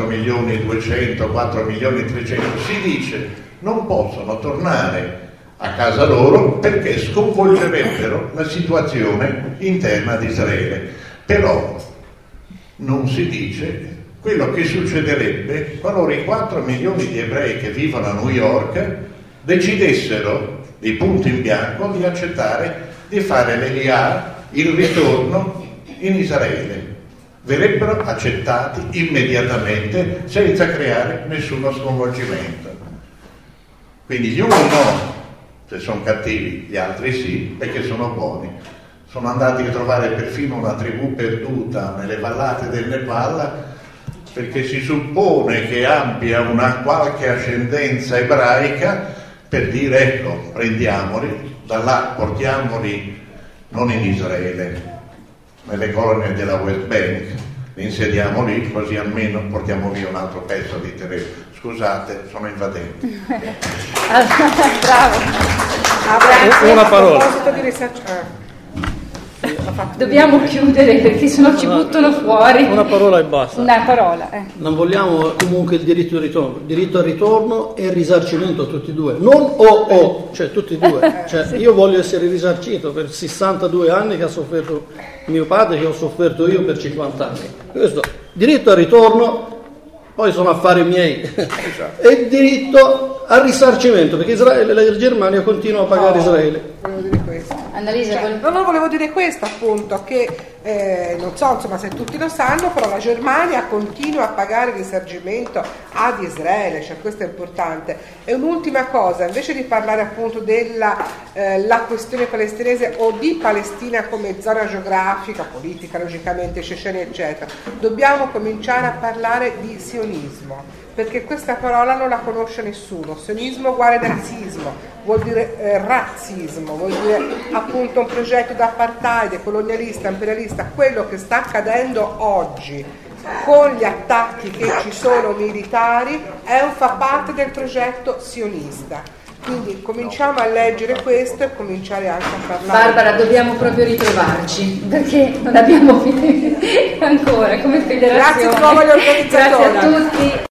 [SPEAKER 9] 200, 4 milioni 300, si dice non possono tornare a casa loro perché sconvolgerebbero la situazione interna di Israele. Però non si dice quello che succederebbe qualora i 4 milioni di ebrei che vivono a New York decidessero di punto in bianco di accettare di fare l'Eliyah, il ritorno in Israele. Verrebbero accettati immediatamente senza creare nessuno sconvolgimento. Quindi gli uni no, se sono cattivi, gli altri sì, perché sono buoni. Sono andati a trovare perfino una tribù perduta nelle vallate del Nepal, perché si suppone che abbia una qualche ascendenza ebraica, per dire ecco, prendiamoli, da là portiamoli non in Israele, nelle colonie della West Bank, li insediamo lì, così almeno portiamo via un altro pezzo di terreno. Scusate, sono invadenti.
[SPEAKER 3] Bravo.
[SPEAKER 10] Una parola.
[SPEAKER 3] Dobbiamo chiudere perché sennò ci buttano fuori.
[SPEAKER 10] Una parola e basta.
[SPEAKER 3] Una parola.
[SPEAKER 10] Non vogliamo comunque il diritto al ritorno. Diritto al ritorno e risarcimento tutti e due. Non cioè tutti e due. Cioè, sì. Io voglio essere risarcito per 62 anni che ha sofferto mio padre, che ho sofferto io per 50 anni. Questo diritto al ritorno, poi sono affari miei. Esatto. E diritto al risarcimento, perché la Germania continua a pagare Israele.
[SPEAKER 4] Volevo dire questo.
[SPEAKER 3] Annalisa,
[SPEAKER 4] volevo dire questo appunto, che non so insomma se tutti lo sanno, però la Germania continua a pagare il risarcimento ad Israele, cioè questo è importante. E un'ultima cosa, invece di parlare appunto della la questione palestinese o di Palestina come zona geografica, politica, logicamente, Cecenia eccetera, dobbiamo cominciare a parlare di sionismo, perché questa parola non la conosce nessuno. Sionismo uguale nazismo, vuol dire razzismo, vuol dire appunto un progetto d'apartheid, colonialista, imperialista. Quello che sta accadendo oggi con gli attacchi che ci sono militari fa parte del progetto sionista. Quindi cominciamo a leggere questo e cominciare anche a parlare.
[SPEAKER 1] Barbara, dobbiamo proprio ritrovarci perché non abbiamo finito ancora come federazione.
[SPEAKER 4] Grazie agli organizzatori.
[SPEAKER 1] Grazie a tutti.